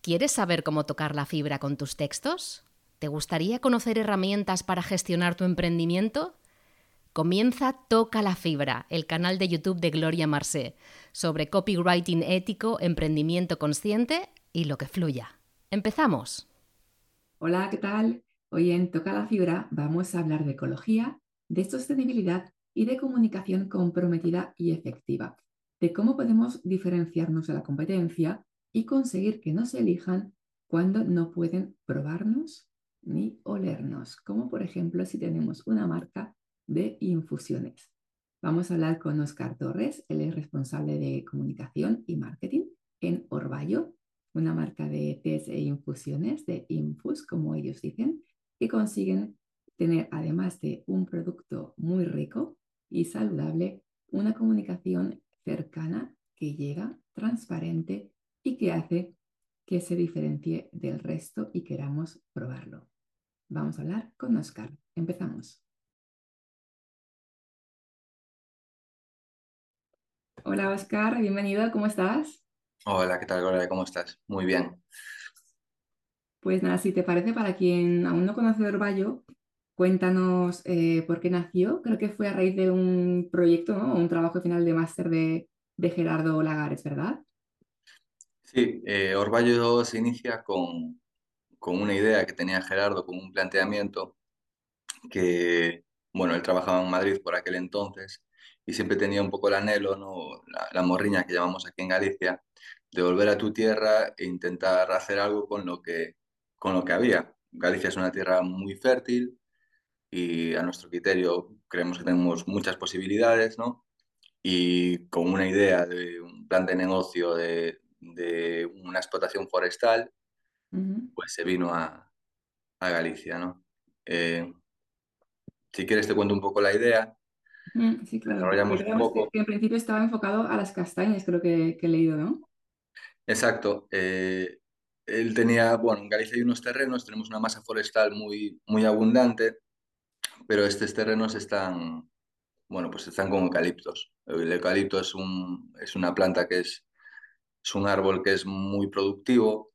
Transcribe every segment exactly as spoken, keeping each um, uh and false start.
¿Quieres saber cómo tocar la fibra con tus textos? ¿Te gustaría conocer herramientas para gestionar tu emprendimiento? Comienza Toca la Fibra, el canal de YouTube de Gloria Marsé, sobre copywriting ético, emprendimiento consciente y lo que fluya. ¡Empezamos! Hola, ¿qué tal? Hoy en Toca la Fibra vamos a hablar de ecología, de sostenibilidad y de comunicación comprometida y efectiva, de cómo podemos diferenciarnos de la competencia y conseguir que nos elijan cuando no pueden probarnos ni olernos, como por ejemplo si tenemos una marca de infusiones. Vamos a hablar con Óscar Torres, él es responsable de comunicación y marketing en Orvallo, una marca de tés e infusiones, de infus, como ellos dicen, que consiguen tener, además de un producto muy rico y saludable, una comunicación cercana que llega, transparente y que hace que se diferencie del resto y queramos probarlo. Vamos a hablar con Óscar. Empezamos. Hola Óscar, bienvenido, ¿cómo estás? Hola, ¿qué tal, Gloria? ¿Cómo estás? Muy bien. Pues nada, si te parece, para quien aún no conoce Orvallo, cuéntanos eh, por qué nació. Creo que fue a raíz de un proyecto, ¿no? Un trabajo final de máster de, de Gerardo Lagares, ¿verdad? Sí, eh, Orvallo se inicia con, con una idea que tenía Gerardo, con un planteamiento que, bueno, él trabajaba en Madrid por aquel entonces y siempre tenía un poco el anhelo, ¿no? La, la morriña que llamamos aquí en Galicia, de volver a tu tierra e intentar hacer algo con lo que, con lo que había. Galicia es una tierra muy fértil y a nuestro criterio creemos que tenemos muchas posibilidades, ¿no? Y con una idea de un plan de negocio de, de una explotación forestal, Ujú. pues se vino a, a Galicia, ¿no? Eh, si quieres te cuento un poco la idea, Mm, sí, claro. desarrollamos un Recordemos que, poco. que en principio estaba enfocado a las castañas, creo que, que he leído, ¿no? Exacto. Eh, él tenía, bueno, en Galicia hay unos terrenos, tenemos una masa forestal muy, muy abundante, pero estos terrenos están, bueno, pues están con eucaliptos. El eucalipto es un, es una planta que es, es un árbol que es muy productivo,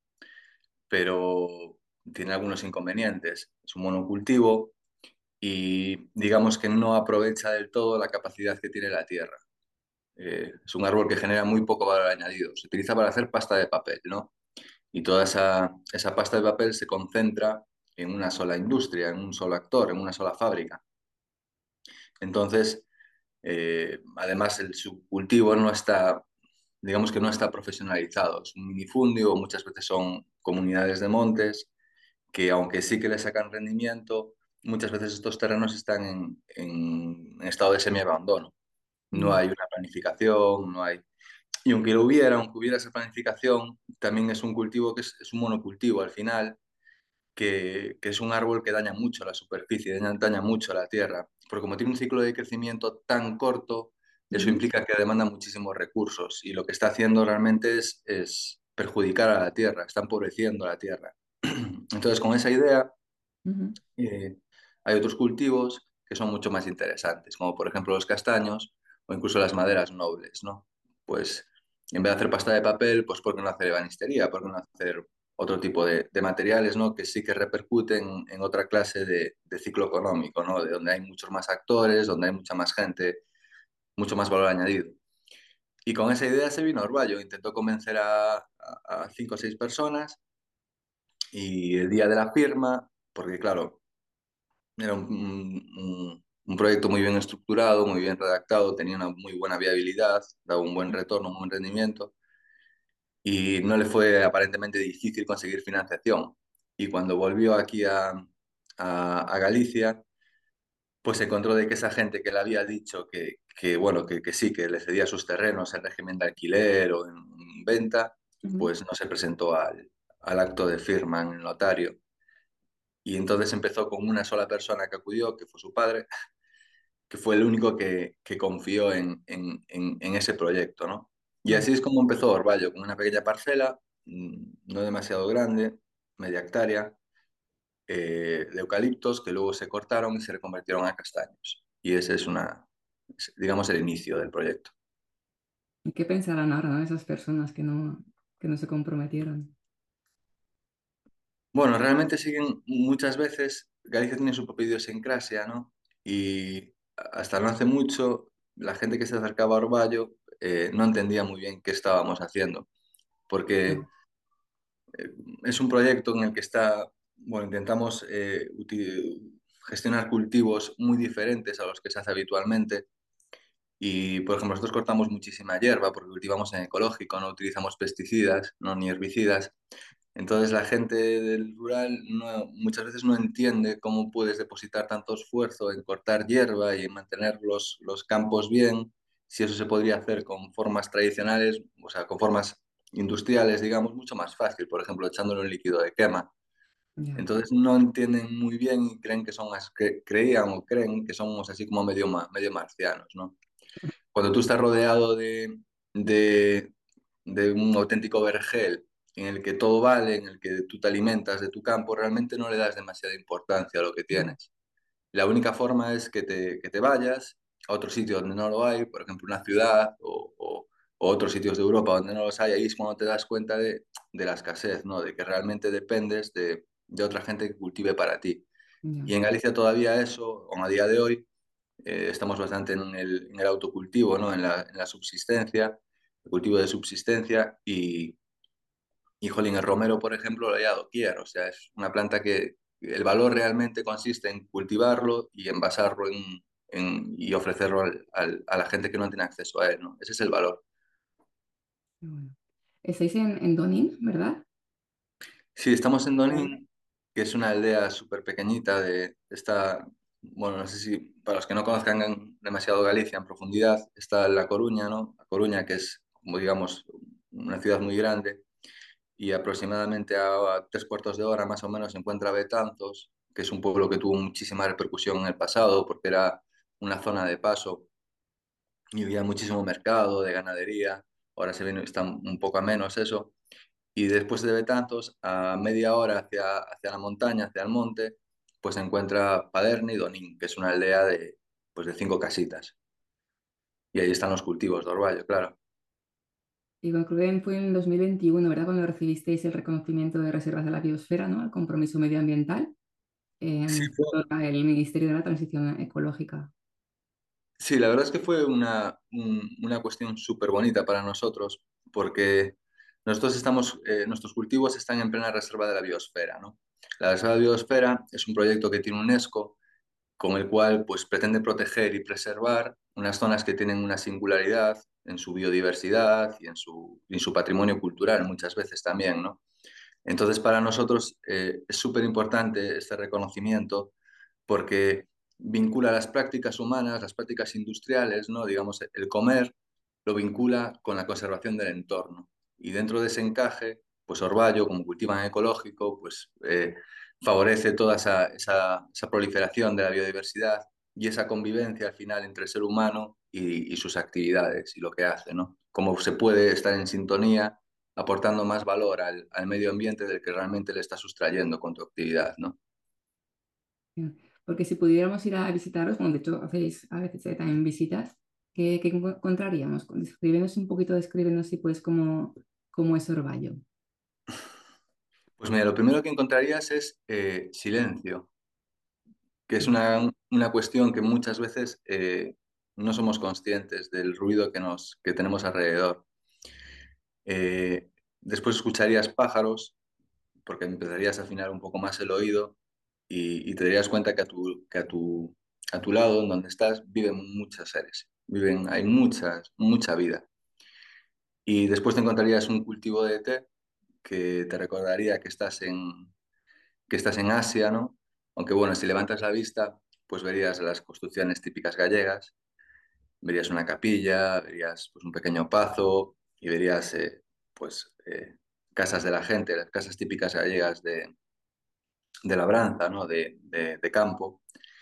pero tiene algunos inconvenientes. Es un monocultivo y digamos que no aprovecha del todo la capacidad que tiene la tierra. Eh, es un árbol que genera muy poco valor añadido. Se utiliza para hacer pasta de papel, ¿no? Y toda esa, esa pasta de papel se concentra en una sola industria, en un solo actor, en una sola fábrica. Entonces, eh, además, el subcultivo no está, digamos que no está profesionalizado. Es un minifundio, muchas veces son comunidades de montes que aunque sí que le sacan rendimiento, muchas veces estos terrenos están en, en estado de semiabandono. No Ya. hay una planificación, no hay... Y aunque lo hubiera, aunque hubiera esa planificación, también es un cultivo que es, es un monocultivo al final, que, que, es un árbol que daña mucho la superficie, daña, daña mucho la tierra, porque como tiene un ciclo de crecimiento tan corto, eso Ujú. implica que demanda muchísimos recursos y lo que está haciendo realmente es, es perjudicar a la tierra, está empobreciendo a la tierra. Entonces, con esa idea, Ujú. eh, hay otros cultivos que son mucho más interesantes, como por ejemplo los castaños o incluso las maderas nobles, ¿no? Pues en vez de hacer pasta de papel, pues ¿por qué no hacer ebanistería? ¿Por qué no hacer otro tipo de, de materiales, ¿no? Que sí que repercuten en otra clase de, de ciclo económico, ¿no? De donde hay muchos más actores, donde hay mucha más gente, mucho más valor añadido. Y con esa idea se vino Orballo, intentó convencer a, a, a cinco o seis personas y el día de la firma, porque claro, era un, un- un proyecto muy bien estructurado, muy bien redactado, tenía una muy buena viabilidad, daba un buen retorno, un buen rendimiento y no le fue aparentemente difícil conseguir financiación. Y cuando volvió aquí a, a- a Galicia, pues se encontró de que esa gente que le había dicho que, que, bueno, que, que sí, que le cedía sus terrenos en régimen de alquiler o en, en venta, Ujú. pues no se presentó al, al acto de firma en el notario. Y entonces empezó con una sola persona que acudió, que fue su padre, que fue el único que, que confió en, en, en, en ese proyecto, ¿no? Y Ya. así es como empezó Orballo, con una pequeña parcela, mm, no demasiado grande, media hectárea, eh, de eucaliptos que luego se cortaron y se reconvirtieron a castaños. Y ese es una, es, digamos, el inicio del proyecto. ¿Y qué pensarán ahora, ¿no? Esas personas que no, que no se comprometieron? Bueno, realmente siguen muchas veces, Galicia tiene su propia idiosincrasia, ¿no? Y hasta no hace mucho, la gente que se acercaba a Orballo eh, no entendía muy bien qué estábamos haciendo, porque No, eh, es un proyecto en el que está, bueno, intentamos eh, uti- gestionar cultivos muy diferentes a los que se hace habitualmente. Y, por ejemplo, nosotros cortamos muchísima hierba porque cultivamos en ecológico, no utilizamos pesticidas, no ni herbicidas. Entonces la gente del rural no- muchas veces no entiende cómo puedes depositar tanto esfuerzo en cortar hierba y en mantener los, los campos bien, si eso se podría hacer con formas tradicionales, o sea, con formas industriales, digamos, mucho más fácil, por ejemplo, echándole un líquido de quema. ya, Entonces no entienden muy bien y creen que son, as- que creían o creen que somos así como medio, ma- medio marcianos, ¿no? Cuando tú estás rodeado de, de, de un auténtico vergel en el que todo vale, en el que tú te alimentas de tu campo, realmente no le das demasiada importancia a lo que ya, tienes. La única forma es que te, que te vayas a otro sitio donde no lo hay, por ejemplo, una ciudad o, o- o otros sitios de Europa donde no los hay, ahí es cuando te das cuenta de, de la escasez, ¿no? De que realmente dependes de, de otra gente que cultive para ti. ya. Y en Galicia todavía eso, aún a día de hoy, eh, estamos bastante en el, en el autocultivo, ¿no? En la, en la subsistencia, el cultivo de subsistencia y, y, jolín, el romero, por ejemplo, lo hay a doquier, o sea, es una planta que el valor realmente consiste en cultivarlo y envasarlo en, en, y ofrecerlo al, al, a la gente que no tiene acceso a él, ¿no? Ese es el valor. Qué bueno. Estáis en, en Donín, ¿verdad? Sí, estamos en Vale. Donín, que es una aldea súper pequeñita de esta, bueno, no sé si para los que no conozcan demasiado Galicia en profundidad, está La Coruña, ¿no? La Coruña, que es, como digamos, una ciudad muy grande, y aproximadamente a, a tres cuartos de hora más o menos se encuentra Betanzos, que es un pueblo que tuvo muchísima repercusión en el pasado porque era una zona de paso y había muchísimo mercado de ganadería, ahora se viene, está un poco a menos eso. Y después de Betanzos, a media hora hacia, hacia la montaña, hacia el monte, pues se encuentra Paderne y Donín, que es una aldea de, pues de cinco casitas. Y ahí están los cultivos de Orvallo, claro. Y bueno, creo que fue en dos mil veintiuno, ¿verdad? Cuando recibisteis el reconocimiento de reservas de la biosfera, ¿no? El compromiso medioambiental Sí, em, fue- por el Ministerio de la Transición Ecológica. sí, la verdad es que fue una, un- una cuestión súper bonita para nosotros, porque nosotros estamos, eh, nuestros cultivos están en plena reserva de la biosfera, ¿no? La reserva de la biosfera es un proyecto que tiene UNESCO con el cual pues, pretende proteger y preservar unas zonas que tienen una singularidad en su biodiversidad y en su, y en su patrimonio cultural muchas veces también, ¿no? Entonces, para nosotros eh, es súper importante este reconocimiento porque vincula las prácticas humanas, las prácticas industriales, ¿no? Digamos, el comer lo vincula con la conservación del entorno. Y dentro de ese encaje, pues Orvallo, como cultivan ecológico, pues eh, favorece toda esa, esa, esa, proliferación de la biodiversidad y esa convivencia al final entre el ser humano y, y sus actividades y lo que hace, ¿no? Cómo se puede estar en sintonía aportando más valor al, al medio ambiente del que realmente le está sustrayendo con tu actividad, ¿no? Bien. Porque si pudiéramos ir a visitaros, bueno, de hecho hacéis a veces eh, también visitas, ¿qué, qué enco- encontraríamos? Descríbenos un poquito, descríbenos si puedes cómo, cómo es Orvallo. Pues mira, lo primero que encontrarías es eh, silencio, que es Sí, una, una cuestión que muchas veces eh, no somos conscientes del ruido que, nos, que tenemos alrededor. Eh, Después escucharías pájaros, porque empezarías a afinar un poco más el oído y, y te darías cuenta que a tu, que a tu, a tu lado, en donde estás, viven muchos seres, viven, hay muchas, mucha vida. Y después te encontrarías un cultivo de té que te recordaría que estás en, que estás en Asia, ¿no? Aunque bueno, si levantas la vista, pues verías las construcciones típicas gallegas, verías una capilla, verías pues, un pequeño pazo y verías eh, pues eh, casas de la gente, las casas típicas gallegas de, de labranza, ¿no? De, de, de campo.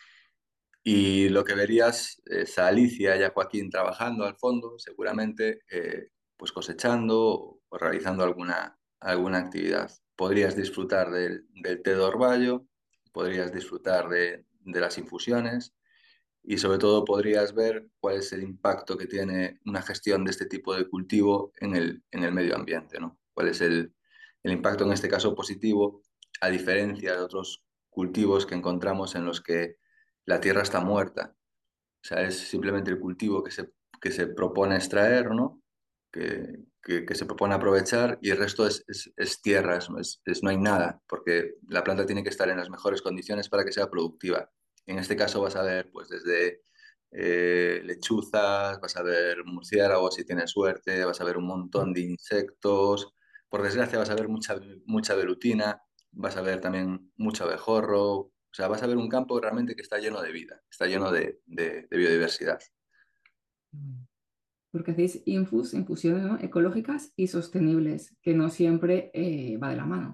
Y lo que verías es a Alicia y a Joaquín trabajando al fondo, seguramente eh, pues cosechando o realizando alguna, alguna actividad. Podrías disfrutar del, del té de orvallo, podrías disfrutar de, de las infusiones y sobre todo podrías ver cuál es el impacto que tiene una gestión de este tipo de cultivo en el, en el medio ambiente, ¿no? Cuál es el, el impacto en este caso positivo a diferencia de otros cultivos que encontramos en los que la tierra está muerta. O sea, es simplemente el cultivo que se, que se propone extraer, ¿no? Que, que, que se propone aprovechar y el resto es, es, es tierra, es, es- es- no hay nada, porque la planta tiene que estar en las mejores condiciones para que sea productiva. En este caso vas a ver, pues desde eh, lechuzas, vas a ver murciélagos si tienes suerte, vas a ver un montón de insectos. Por desgracia vas a ver mucha, mucha velutina, vas a ver también mucho abejorro. O sea, vas a ver un campo realmente que está lleno de vida, está lleno de, de- de biodiversidad. Porque hacéis infus, infusiones, ¿no? Ecológicas y sostenibles, que no siempre eh, va de la mano.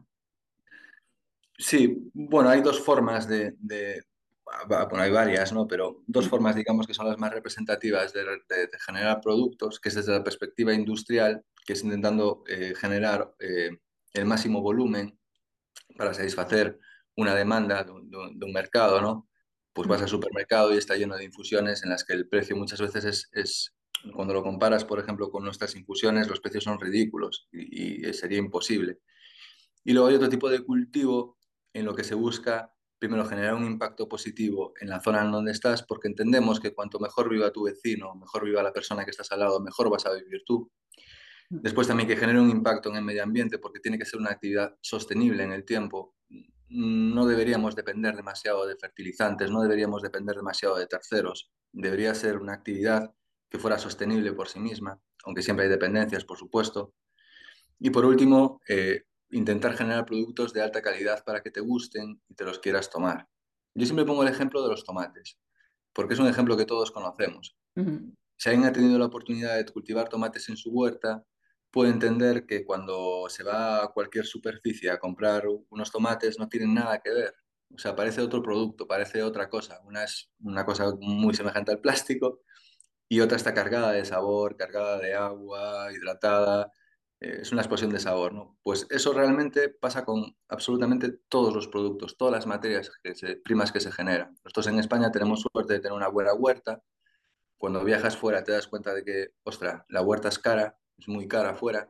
Sí, bueno, hay dos formas de, de- va- bueno, hay varias, ¿no? Pero dos Mm, formas, digamos, que son las más representativas de, de- de generar productos, que es desde la perspectiva industrial, que es intentando eh, generar eh, el máximo volumen para satisfacer una demanda de un, de un- de un mercado, ¿no? Pues vas mm, al supermercado y está lleno de infusiones en las que el precio muchas veces es, es- cuando lo comparas, por ejemplo, con nuestras infusiones, los precios son ridículos y, y sería imposible. Y luego hay otro tipo de cultivo en lo que se busca, primero, generar un impacto positivo en la zona en donde estás, porque entendemos que cuanto mejor viva tu vecino, mejor viva la persona que estás al lado, mejor vas a vivir tú. mm. Después también que genere un impacto en el medio ambiente, porque tiene que ser una actividad sostenible en el tiempo. No deberíamos depender demasiado de fertilizantes, no deberíamos depender demasiado de terceros. Debería ser una actividad que fuera sostenible por sí misma, aunque siempre hay dependencias, por supuesto. Y por último, eh, intentar generar productos de alta calidad para que te gusten y te los quieras tomar. Yo siempre pongo el ejemplo de los tomates, porque es un ejemplo que todos conocemos. Ujú. Si alguien ha tenido la oportunidad de cultivar tomates en su huerta, puede entender que cuando se va a cualquier superficie a comprar unos tomates no tienen nada que ver. O sea, parece otro producto, parece otra cosa. Una es una cosa muy semejante al plástico y otra está cargada de sabor, cargada de agua, hidratada. Eh, es una explosión de sabor, ¿no? Pues eso realmente pasa con absolutamente todos los productos, todas las materias que se- primas que se generan. Nosotros en España tenemos suerte de tener una buena huerta. Cuando viajas fuera te das cuenta de que, ostras, la huerta es cara, es muy cara fuera,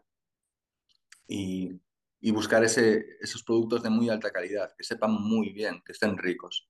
y, y buscar ese, esos productos de muy alta calidad, que sepan muy bien, que estén ricos.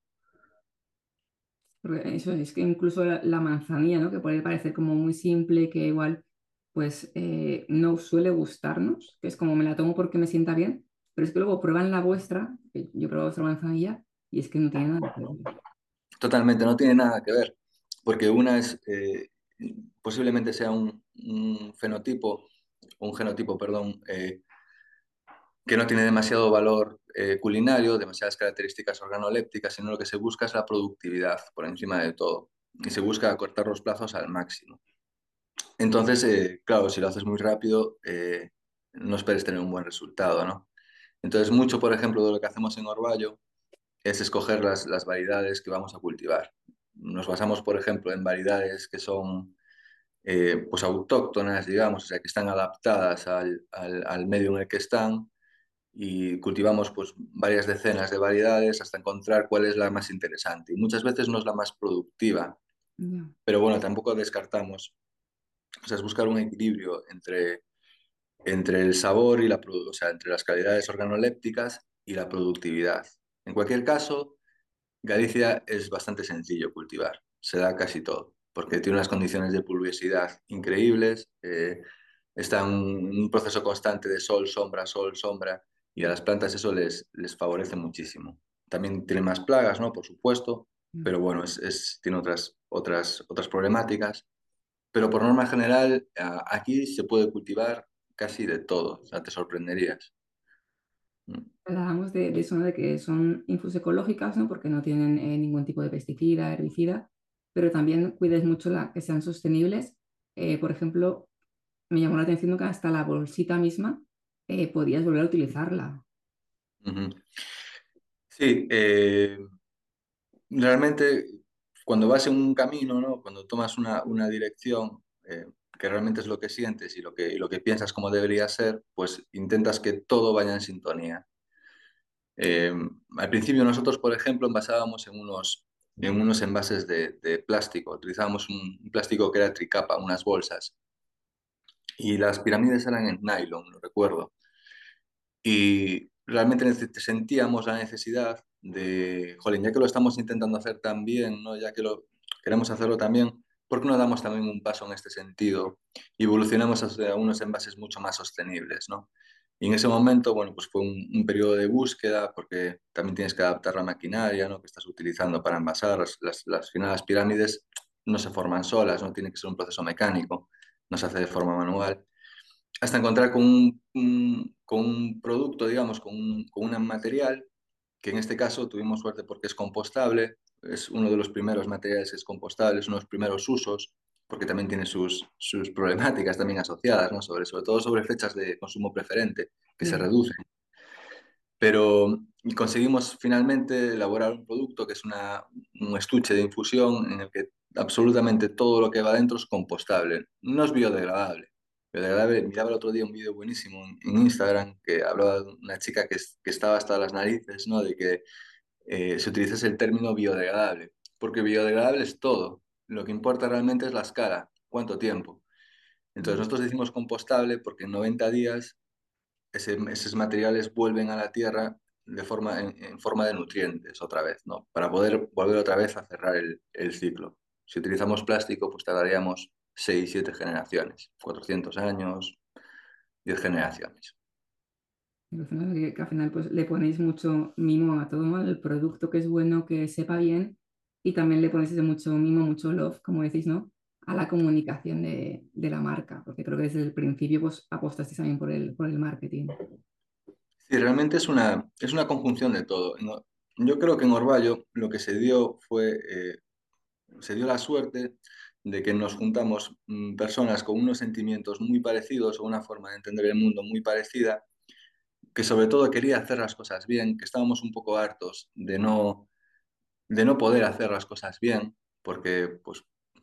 Porque eso es que incluso la, la manzanilla, ¿no? Que puede parecer como muy simple, que igual pues eh, no suele gustarnos, que es como me la tomo porque me sienta bien, pero es que luego prueban la vuestra, que yo he probado vuestra manzanilla, y es que no tiene nada que ver. Totalmente, no tiene nada que ver, porque una es, eh, posiblemente sea un, un fenotipo, un genotipo, perdón, eh, que no tiene demasiado valor eh, culinario, demasiadas características organolépticas, sino lo que se busca es la productividad por encima de todo. Y se busca acortar los plazos al máximo. Entonces, eh, claro, si lo haces muy rápido, eh, no esperes tener un buen resultado, ¿no? Entonces, mucho, por ejemplo, de lo que hacemos en Orballo es escoger las, las variedades que vamos a cultivar. Nos basamos, por ejemplo, en variedades que son eh, pues autóctonas, digamos, o sea, que están adaptadas al, al, al medio en el que están y cultivamos pues varias decenas de variedades hasta encontrar cuál es la más interesante. Y muchas veces no es la más productiva, Ya. pero bueno, tampoco descartamos. O sea, es buscar un equilibrio entre, entre el sabor y la, produ- o sea, entre las calidades organolépticas y la productividad. En cualquier caso, Galicia es bastante sencillo cultivar, se da casi todo, porque tiene unas condiciones de pluviosidad increíbles, eh, está en un, un proceso constante de sol, sombra, sol, sombra, y a las plantas eso les, les favorece muchísimo. También tiene más plagas, ¿no? Por supuesto, pero bueno, es, es- tiene otras, otras, otras problemáticas. Pero por norma general, a- aquí se puede cultivar casi de todo, o sea, te sorprenderías. Mm. Hablábamos de, de eso, ¿no? De que son infus ecológicas, ¿no? Porque no tienen eh, ningún tipo de pesticida, herbicida, pero también cuides mucho la, que sean sostenibles. Eh, por ejemplo, me llamó la atención que hasta la bolsita misma eh, podías volver a utilizarla. Ujú. Sí, eh, realmente cuando vas en un camino, ¿no? Cuando tomas una, una dirección, eh, que realmente es lo que sientes y lo que, y lo que piensas como debería ser, pues intentas que todo vaya en sintonía. Eh, Al principio nosotros, por ejemplo, envasábamos en unos, en unos envases de, de plástico. Utilizábamos un, un plástico que era tricapa, unas bolsas. Y las pirámides eran en nylon, lo recuerdo. realmente nece- sentíamos la necesidad de, jolín, ya que lo estamos intentando hacer tan bien, ¿no? Ya que lo queremos hacerlo también, ¿por qué no damos también un paso en este sentido y evolucionamos hacia unos envases mucho más sostenibles, ¿no? Y en ese momento, bueno, pues fue un, un periodo de búsqueda porque también tienes que adaptar la maquinaria, ¿no? Que estás utilizando para envasar. Las, las, las, final, las pirámides no se forman solas, no tiene que ser un proceso mecánico, no se hace de forma manual hasta encontrar con un, un- con un producto, digamos, con un, con un material, que en este caso tuvimos suerte porque es compostable, es uno de los primeros materiales que es compostable, es uno de los primeros usos, porque también tiene sus, sus problemáticas también asociadas, ¿no? Sobre, sobre todo sobre fechas de consumo preferente, que se Sí. reducen. Pero conseguimos finalmente elaborar un producto que es una, un estuche de infusión en el que absolutamente todo lo que va dentro es compostable. No es biodegradable. Biodegradable, miraba el otro día un vídeo buenísimo en, en Instagram que hablaba de una chica que, es- que estaba hasta las narices, ¿no? De que eh, se utilizase el término biodegradable, porque biodegradable es todo. Lo que importa realmente es la escala, cuánto tiempo. Entonces Mm. nosotros decimos compostable porque en noventa días ese- esos materiales vuelven a la tierra de forma, en, en forma de nutrientes otra vez, ¿no? Para poder volver otra vez a cerrar el, el ciclo. Si utilizamos plástico, pues tardaríamos seis siete generaciones, cuatrocientos años, diez generaciones. Y al final, que, que al final pues, le ponéis mucho mimo a todo, ¿no? El producto que es bueno, que sepa bien, y también le ponéis ese mucho mimo, mucho love, como decís, ¿no? A la comunicación de, de la marca, porque creo que desde el principio pues, apostasteis también por el, por el marketing. Sí, realmente es una, es una conjunción de todo. ¿No? Yo creo que en Orvallo lo que se dio fue, eh, se dio la suerte de que nos juntamos mm, personas con unos sentimientos muy parecidos o una forma de entender el mundo muy parecida que sobre todo quería hacer las cosas bien, que estábamos un poco hartos de no, de no poder hacer las cosas bien, porque, pues,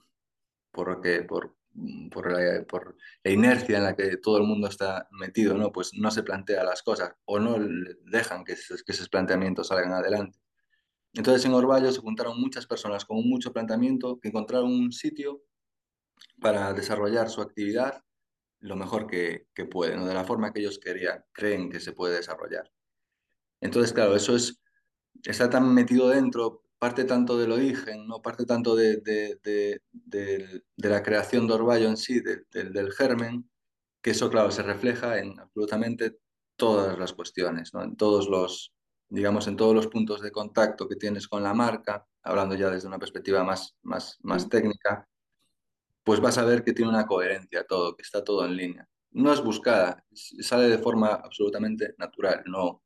porque, por, por la, por la inercia en la que todo el mundo está metido, ¿no? Pues no se plantea las cosas o no le dejan que esos, que esos planteamientos salgan adelante. Entonces en Orvallo se juntaron muchas personas con mucho planteamiento que encontraron un sitio para desarrollar su actividad lo mejor que, que pueden, ¿no? De la forma que ellos querían, creen que se puede desarrollar. Entonces, claro, eso es está tan metido dentro, parte tanto del origen, ¿no? Parte tanto de, de, de, de, de la creación de Orballo en sí, de, de, del germen, que eso, claro, se refleja en absolutamente todas las cuestiones, ¿no? En todos los, digamos, en todos los puntos de contacto que tienes con la marca, hablando ya desde una perspectiva más, más, más Sí. técnica, pues vas a ver que tiene una coherencia todo, que está todo en línea. No es buscada, sale de forma absolutamente natural, no,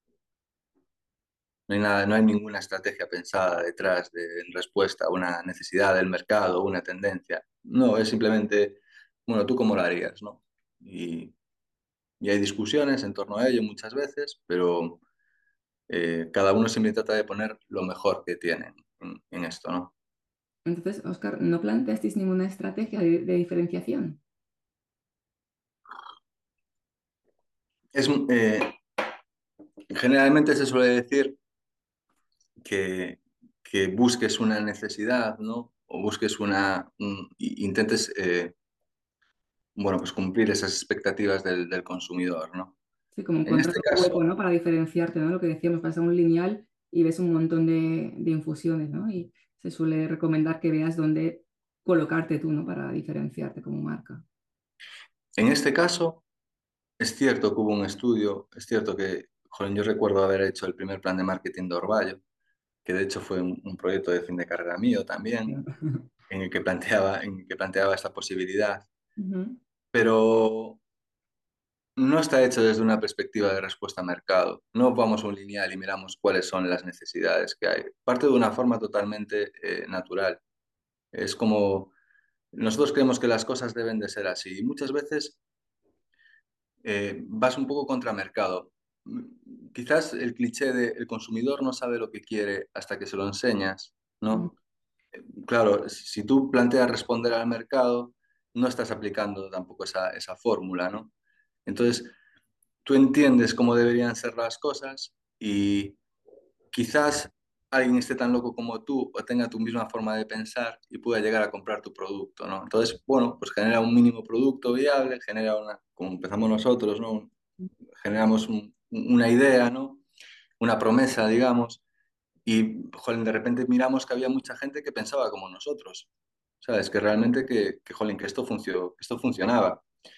no hay nada, no hay ninguna estrategia pensada detrás de en respuesta a una necesidad del mercado, una tendencia. No, es simplemente, bueno, ¿tú cómo lo harías, no? Y, y hay discusiones en torno a ello muchas veces, pero eh, cada uno siempre trata de poner lo mejor que tiene en, en esto, ¿no? Entonces, Oscar, ¿no planteasteis ninguna estrategia de, de diferenciación? Es, eh, generalmente se suele decir que, que busques una necesidad, ¿no? O busques una, un- i- intentes eh, bueno, pues cumplir esas expectativas del, del consumidor, ¿no? Sí, como En encontrar este un hueco, caso, ¿no? Para diferenciarte, ¿no? Lo que decíamos, pasar un lineal y ves un montón de, de infusiones, ¿no? Y se suele recomendar que veas dónde colocarte tú, ¿no? Para diferenciarte como marca. en este caso, es cierto que hubo un estudio, es cierto que, joder, yo recuerdo haber hecho el primer plan de marketing de Orvallo, que de hecho fue un, un proyecto de fin de carrera mío también, en el que planteaba, en el que planteaba esta posibilidad, Ujú. pero no está hecho desde una perspectiva de respuesta a mercado. No vamos a un lineal y miramos cuáles son las necesidades que hay. Parte de una forma totalmente eh, natural. Es como nosotros creemos que las cosas deben de ser así. Y muchas veces eh, vas un poco contra mercado. Mm, Quizás el cliché de el consumidor no sabe lo que quiere hasta que se lo enseñas, Ujú. ¿no? Claro, si si tú planteas responder al mercado, no estás aplicando tampoco esa, esa fórmula, ¿no? Entonces, tú entiendes cómo deberían ser las cosas y quizás alguien esté tan loco como tú o tenga tu misma forma de pensar y pueda llegar a comprar tu producto, ¿no? Entonces, bueno, pues genera un mínimo producto viable, genera una, como empezamos nosotros, ¿no? Generamos un, una idea, ¿no? Una promesa, digamos, y jolín, de repente miramos que había mucha gente que pensaba como nosotros, ¿sabes? Que realmente que, que jolín, que esto, funcio- que esto funcionaba.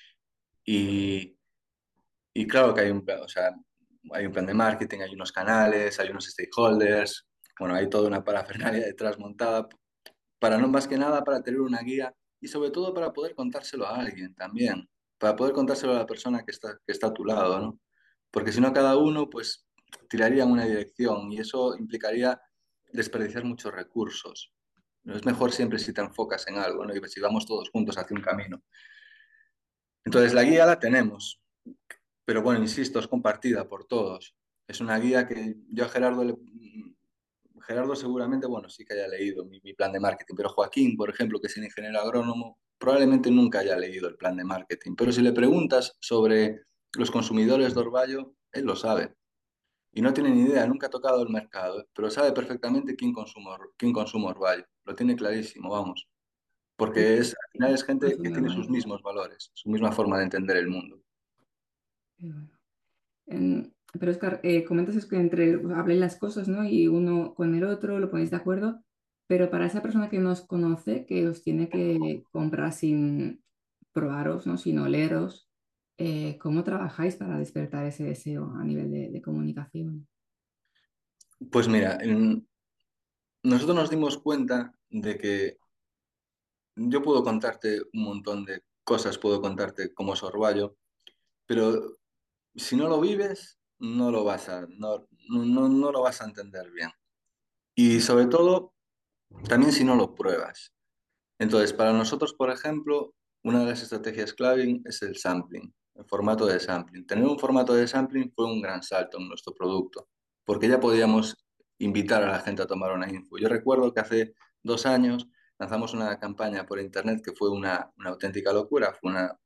Y, y claro que hay un, plan- o sea, hay un plan de marketing, hay unos canales, hay unos stakeholders, bueno, hay toda una parafernalia detrás montada para no más que nada para tener una guía y sobre todo para poder contárselo a alguien también, para poder contárselo a la persona que está, que está a tu lado, ¿no? Porque si no cada uno pues tiraría en una dirección y eso implicaría desperdiciar muchos recursos. Es mejor siempre si te enfocas en algo, ¿no? Y si vamos todos juntos hacia un camino. Entonces la guía la tenemos, pero bueno, insisto, es compartida por todos. Es una guía que yo a Gerardo le, Gerardo seguramente, bueno, sí que haya leído mi, mi plan de marketing, pero Joaquín, por ejemplo, que es el ingeniero agrónomo, probablemente nunca haya leído el plan de marketing. Pero si le preguntas sobre los consumidores de Orvallo, él lo sabe. Y no tiene ni idea, nunca ha tocado el mercado, ¿eh? Pero sabe perfectamente quién consume, quién consume Orvallo. Lo tiene clarísimo, vamos. Porque es, al final es gente que Consume tiene sus Orvallo. mismos valores, su misma forma de entender el mundo. Qué bueno. En- pero Oscar, eh, comentas es que entre habléis las cosas, ¿no? Y uno con el otro lo ponéis de acuerdo, pero para esa persona que nos conoce, que os tiene que comprar sin probaros, ¿no? Sin oleros, eh, ¿cómo trabajáis para despertar ese deseo a nivel de, de comunicación? Pues mira, en- nosotros nos dimos cuenta de que yo puedo contarte un montón de cosas, puedo contarte cómo es Orvallo, pero si no lo vives, no lo vas a, no, no, no lo vas a entender bien. Y sobre todo, también si no lo pruebas. Entonces, para nosotros, por ejemplo, una de las estrategias clave es el sampling, el formato de sampling. Tener un formato de sampling fue un gran salto en nuestro producto, porque ya podíamos invitar a la gente a tomar una info. Yo recuerdo que hace dos años lanzamos una campaña por internet que fue una, una auténtica locura, fue una,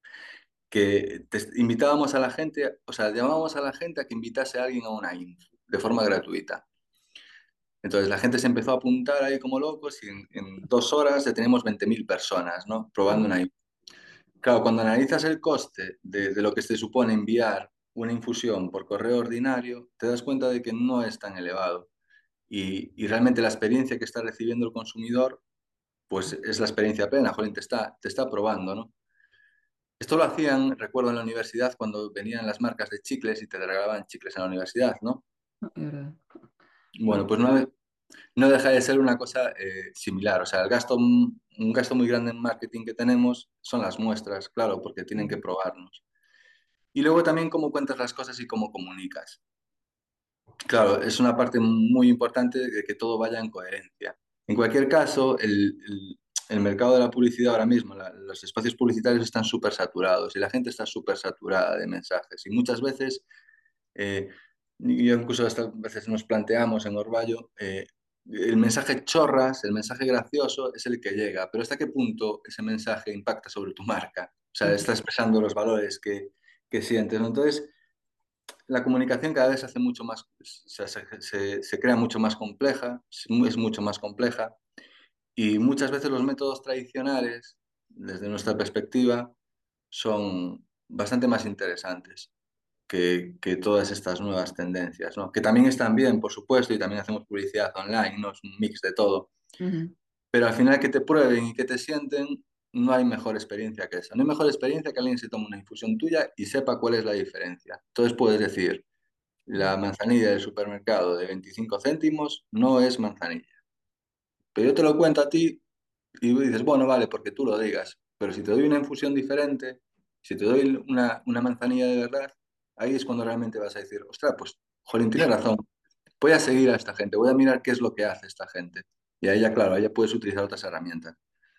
que te- invitábamos a la gente, o sea, llamábamos a la gente a que invitase a alguien a una info de forma gratuita. Entonces la gente se empezó a apuntar ahí como locos y en, en dos horas ya teníamos veinte mil personas, ¿no? Probando Wow. una info. Claro, cuando analizas el coste de, de lo que se supone enviar una infusión por correo ordinario, te das cuenta de que no es tan elevado. Y, y realmente la experiencia que está recibiendo el consumidor, pues es la experiencia plena, jolín, te está, te está probando, ¿no? Esto lo hacían, recuerdo, en la universidad cuando venían las marcas de chicles y te regalaban chicles en la universidad, ¿no? No, es verdad. Bueno, Wow. pues no, no deja de ser una cosa eh, similar. O sea, el gasto, un gasto muy grande en marketing que tenemos son las muestras, claro, porque tienen que probarnos. Y luego también cómo cuentas las cosas y cómo comunicas. Claro, es una parte muy importante de que todo vaya en coherencia. En cualquier caso, el, el- el mercado de la publicidad ahora mismo, la- los espacios publicitarios están súper saturados y la gente está súper saturada de mensajes. Y muchas veces, eh, y incluso hasta veces nos planteamos en Orvallo, eh, el mensaje chorras, el mensaje gracioso es el que llega, pero ¿hasta qué punto ese mensaje impacta sobre tu marca? O sea, está expresando los valores que, que sientes, ¿no? Entonces, la comunicación cada vez se hace mucho más, se, se- se- se crea mucho más compleja, es mu- es mucho más compleja y muchas veces los métodos tradicionales, desde nuestra perspectiva, son bastante más interesantes que, que todas estas nuevas tendencias, ¿no? Que también están bien, por supuesto, y también hacemos publicidad online, ¿no? Es un mix de todo. Ujú. Pero al final que te prueben y que te sienten, no hay mejor experiencia que esa. No hay mejor experiencia que alguien se tome una infusión tuya y sepa cuál es la diferencia. Entonces puedes decir, la manzanilla del supermercado de veinticinco céntimos no es manzanilla. Pero yo te lo cuento a ti y dices, bueno, vale, porque tú lo digas. Pero si te doy una infusión diferente, si te doy una, una manzanilla de verdad, ahí es cuando realmente vas a decir, ostras, pues, Jolín, tiene razón. Voy a seguir a esta gente, voy a mirar qué es lo que hace esta gente. Y ahí ya, claro, ahí ya puedes utilizar otras herramientas.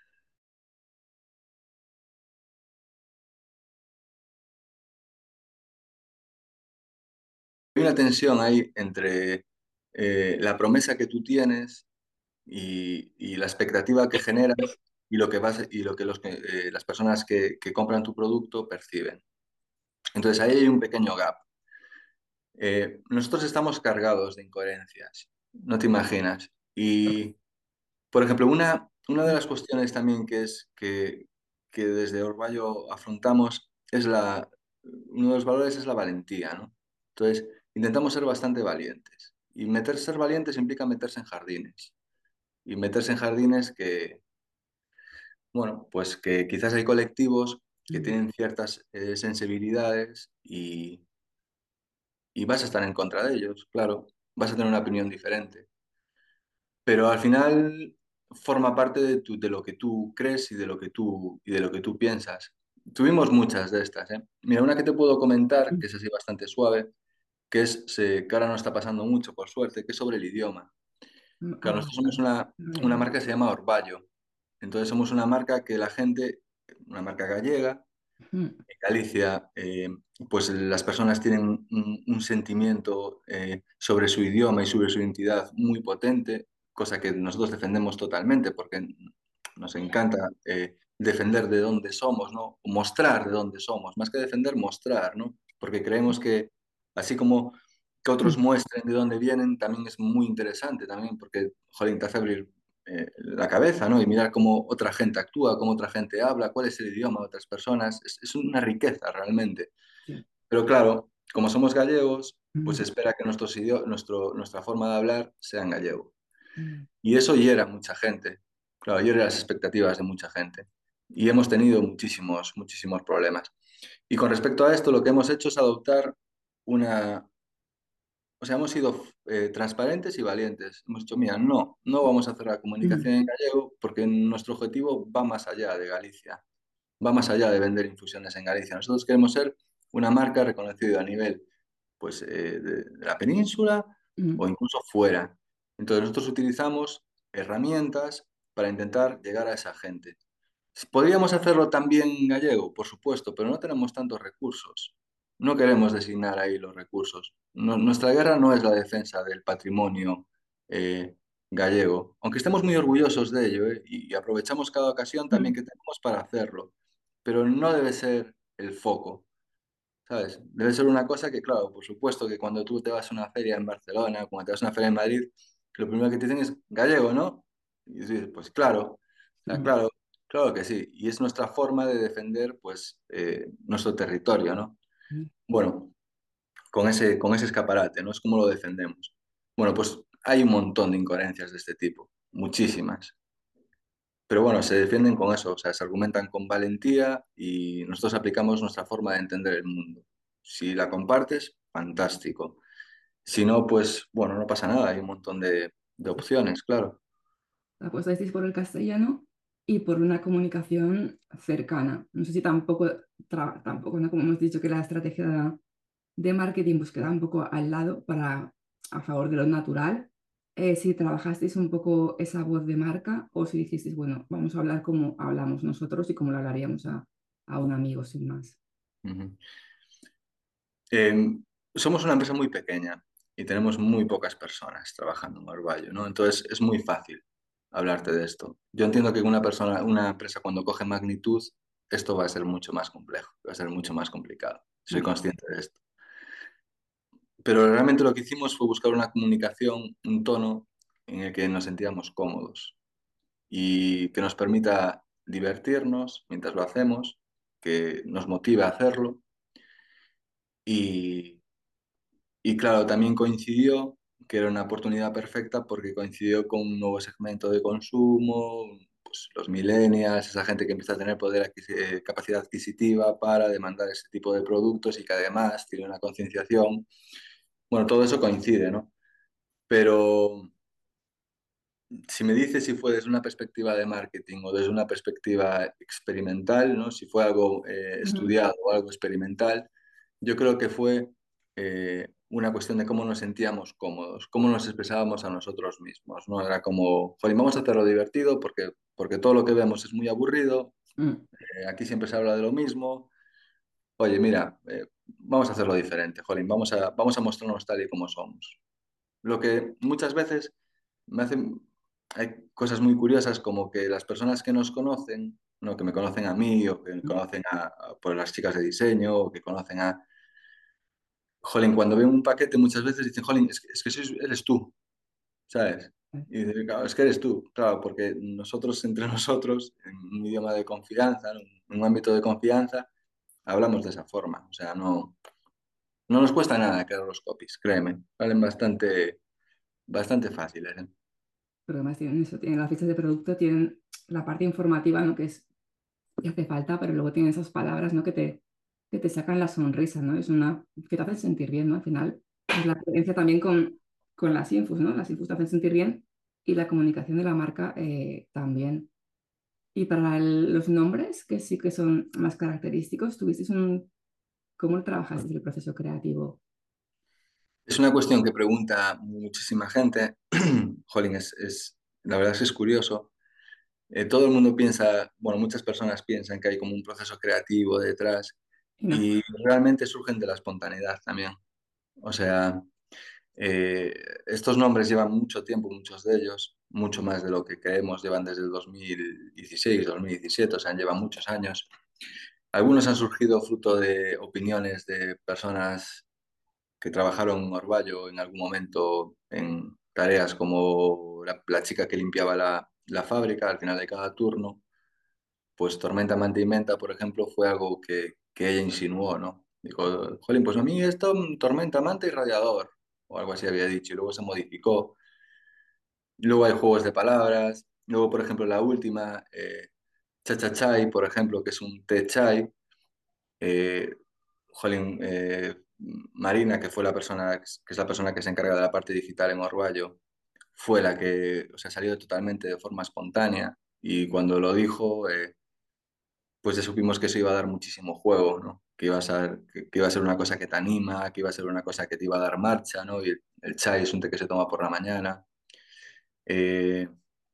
Hay una tensión ahí entre eh, la promesa que tú tienes y, y la expectativa que generas y lo que vas, y lo que, los, que, eh, las personas que, que compran tu producto perciben. Entonces ahí hay un pequeño gap. Eh, nosotros estamos cargados de incoherencias, no te imaginas. Y, por ejemplo, una, una de las cuestiones también que es que, que desde Orballo afrontamos es la, uno de los valores es la valentía, ¿no? Entonces, intentamos ser bastante valientes. Y meter, ser valientes implica meterse en jardines. Y meterse en jardines que, bueno, pues que quizás hay colectivos que Mm, tienen ciertas eh, sensibilidades y, y vas a estar en contra de ellos, claro, vas a tener una opinión diferente. Pero al final forma parte de, tu- de lo que tú crees y de lo que tú, y de lo que tú piensas. Tuvimos muchas de estas, ¿eh? Mira, una que te puedo comentar, mm, que es así bastante suave, que es, se- que ahora no está pasando mucho, por suerte, que es sobre el idioma. mm, Claro, ah, nosotros somos una, una vale. marca que se llama Orballo. Entonces somos una marca que la gente, una marca gallega, Mm, en Galicia, eh, pues las personas tienen un, un sentimiento eh, sobre su idioma y sobre su identidad muy potente, cosa que nosotros defendemos totalmente porque nos encanta eh, defender de dónde somos, ¿no? Mostrar de dónde somos, más que defender, mostrar, ¿no? Porque creemos que así como que otros mm, muestren de dónde vienen, también es muy interesante también porque, joder, te hace abrir eh, la cabeza, ¿no? Y mirar cómo otra gente actúa, cómo otra gente habla, cuál es el idioma de otras personas. Es, es una riqueza realmente. sí, Pero claro, como somos gallegos, pues se mm, espera que nuestros idio- nuestro, nuestra forma de hablar sea en gallego. mm, Y eso hiera a mucha gente. Claro, hiera las expectativas de mucha gente. Y hemos tenido muchísimos, muchísimos problemas. Y con respecto a esto, lo que hemos hecho es adoptar una, o sea, hemos sido eh, transparentes y valientes. Hemos dicho, mira, no, no vamos a hacer la mm, comunicación en gallego porque nuestro objetivo va más allá de Galicia, va más allá de vender infusiones en Galicia. Nosotros queremos ser una marca reconocida a nivel pues, eh, de, de la península o mm, incluso fuera. Entonces nosotros utilizamos herramientas para intentar llegar a esa gente. Podríamos hacerlo también en gallego, por supuesto, pero no tenemos tantos recursos. No queremos designar ahí los recursos. No- nuestra guerra no es la defensa del patrimonio eh, gallego, aunque estemos muy orgullosos de ello, ¿eh? Y aprovechamos cada ocasión también mm, que tenemos para hacerlo, pero no debe ser el foco. ¿Sabes? Debe ser una cosa que, claro, por supuesto que cuando tú te vas a una feria en Barcelona, cuando te vas a una feria en Madrid, lo primero que te dicen es gallego, ¿no? Y dices, pues claro, o sea, mm, claro, claro que sí. Y es nuestra forma de defender, pues, eh, nuestro territorio, ¿no? mm. Bueno, con ese, con ese escaparate, ¿no? Es como lo defendemos. Bueno, pues hay un montón de incoherencias de este tipo, muchísimas. Pero bueno, se defienden con eso, o sea, se argumentan con valentía y nosotros aplicamos nuestra forma de entender el mundo. Si la compartes, fantástico. Si no, pues bueno, no pasa nada, hay un montón de, de opciones, claro. Apostasteis por el castellano y por una comunicación cercana. No sé si tampoco, tra- tampoco, ¿no? Como hemos dicho que la estrategia de marketing pues queda un poco al lado para a favor de lo natural. Eh, si trabajasteis un poco esa voz de marca o si dijisteis, bueno, vamos a hablar como hablamos nosotros y como lo hablaríamos a, a un amigo sin más. Ujú. Eh, somos una empresa muy pequeña y tenemos muy pocas personas trabajando en Orvallo, ¿no? Entonces es muy fácil hablarte de esto. Yo entiendo que una persona, una empresa cuando coge magnitud, esto va a ser mucho más complejo, va a ser mucho más complicado. Soy Mm, consciente de esto. Pero realmente lo que hicimos fue buscar una comunicación, un tono en el que nos sentíamos cómodos y que nos permita divertirnos mientras lo hacemos, que nos motive a hacerlo. Y, y claro, también coincidió que era una oportunidad perfecta porque coincidió con un nuevo segmento de consumo, pues los millennials, esa gente que empieza a tener poder adquis- eh, capacidad adquisitiva para demandar ese tipo de productos y que además tiene una concienciación. Bueno, todo eso coincide, ¿no? Pero si me dices si fue desde una perspectiva de marketing o desde una perspectiva experimental, ¿no? Si fue algo eh, ujú, estudiado o algo experimental, yo creo que fue eh, una cuestión de cómo nos sentíamos cómodos, cómo nos expresábamos a nosotros mismos, ¿no? Era como, joder, vamos a hacerlo divertido porque, porque todo lo que vemos es muy aburrido, mm, eh, aquí siempre se habla de lo mismo. Oye, mira, eh, vamos a hacerlo diferente, jolín, vamos a, vamos a mostrarnos tal y como somos. Lo que muchas veces me hacen, hay cosas muy curiosas como que las personas que nos conocen, ¿no? Que me conocen a mí o que mm, conocen a, a- por las chicas de diseño o que conocen a... Jolín, cuando ven un paquete muchas veces dicen, Jolín, es que, es que sois- eres tú, ¿sabes? Y dicen, claro, es que eres tú, claro, porque nosotros entre nosotros, en un idioma de confianza, ¿no? En un ámbito de confianza, hablamos de esa forma, o sea, no... No nos cuesta nada crear los copies, créeme. Valen bastante, bastante fáciles, ¿eh? Pero además tienen eso, tienen las fichas de producto, tienen la parte informativa, ¿no? Que es que hace falta, pero luego tienen esas palabras, ¿no? Que te, que te sacan la sonrisa, ¿no? Es una, que te hacen sentir bien, ¿no? Al final es la experiencia también con, con las infos, ¿no? Las infos te hacen sentir bien y la comunicación de la marca eh, también. Y para el- los nombres, que sí que son más característicos, ¿tuvisteis un, cómo trabajasteis el proceso creativo? Es una cuestión que pregunta muchísima gente. Jolín, es, es- la verdad es que es curioso. Eh, todo el mundo piensa, bueno, muchas personas piensan que hay como un proceso creativo detrás Y no. y realmente surgen de la espontaneidad también. O sea, eh, estos nombres llevan mucho tiempo, muchos de ellos, mucho más de lo que creemos, llevan desde el dos mil dieciséis, dos mil diecisiete, o sea, llevan muchos años. Algunos han surgido fruto de opiniones de personas que trabajaron en Orvallo en algún momento en tareas como la, la chica que limpiaba la, la fábrica al final de cada turno. Pues Tormenta, Manta y Menta, por ejemplo, fue algo que, que ella insinuó, ¿no? Dijo, jolín, pues a mí esto, mm, Tormenta, Manta y Radiador, o algo así había dicho, y luego se modificó. Luego hay juegos de palabras. Luego, por ejemplo, la última, eh, Cha Cha Chai, por ejemplo, que es un té chai. Eh, jolín, eh, Marina, que fue la persona, que es la persona que se encarga de la parte digital en Orvallo, fue la que, o sea, salió totalmente de forma espontánea. Y cuando lo dijo, eh, pues ya supimos que eso iba a dar muchísimo juego, ¿no? Que iba a ser, que, que iba a ser una cosa que te anima, que iba a ser una cosa que te iba a dar marcha, ¿no? Y el, el chai es un té que se toma por la mañana. Eh,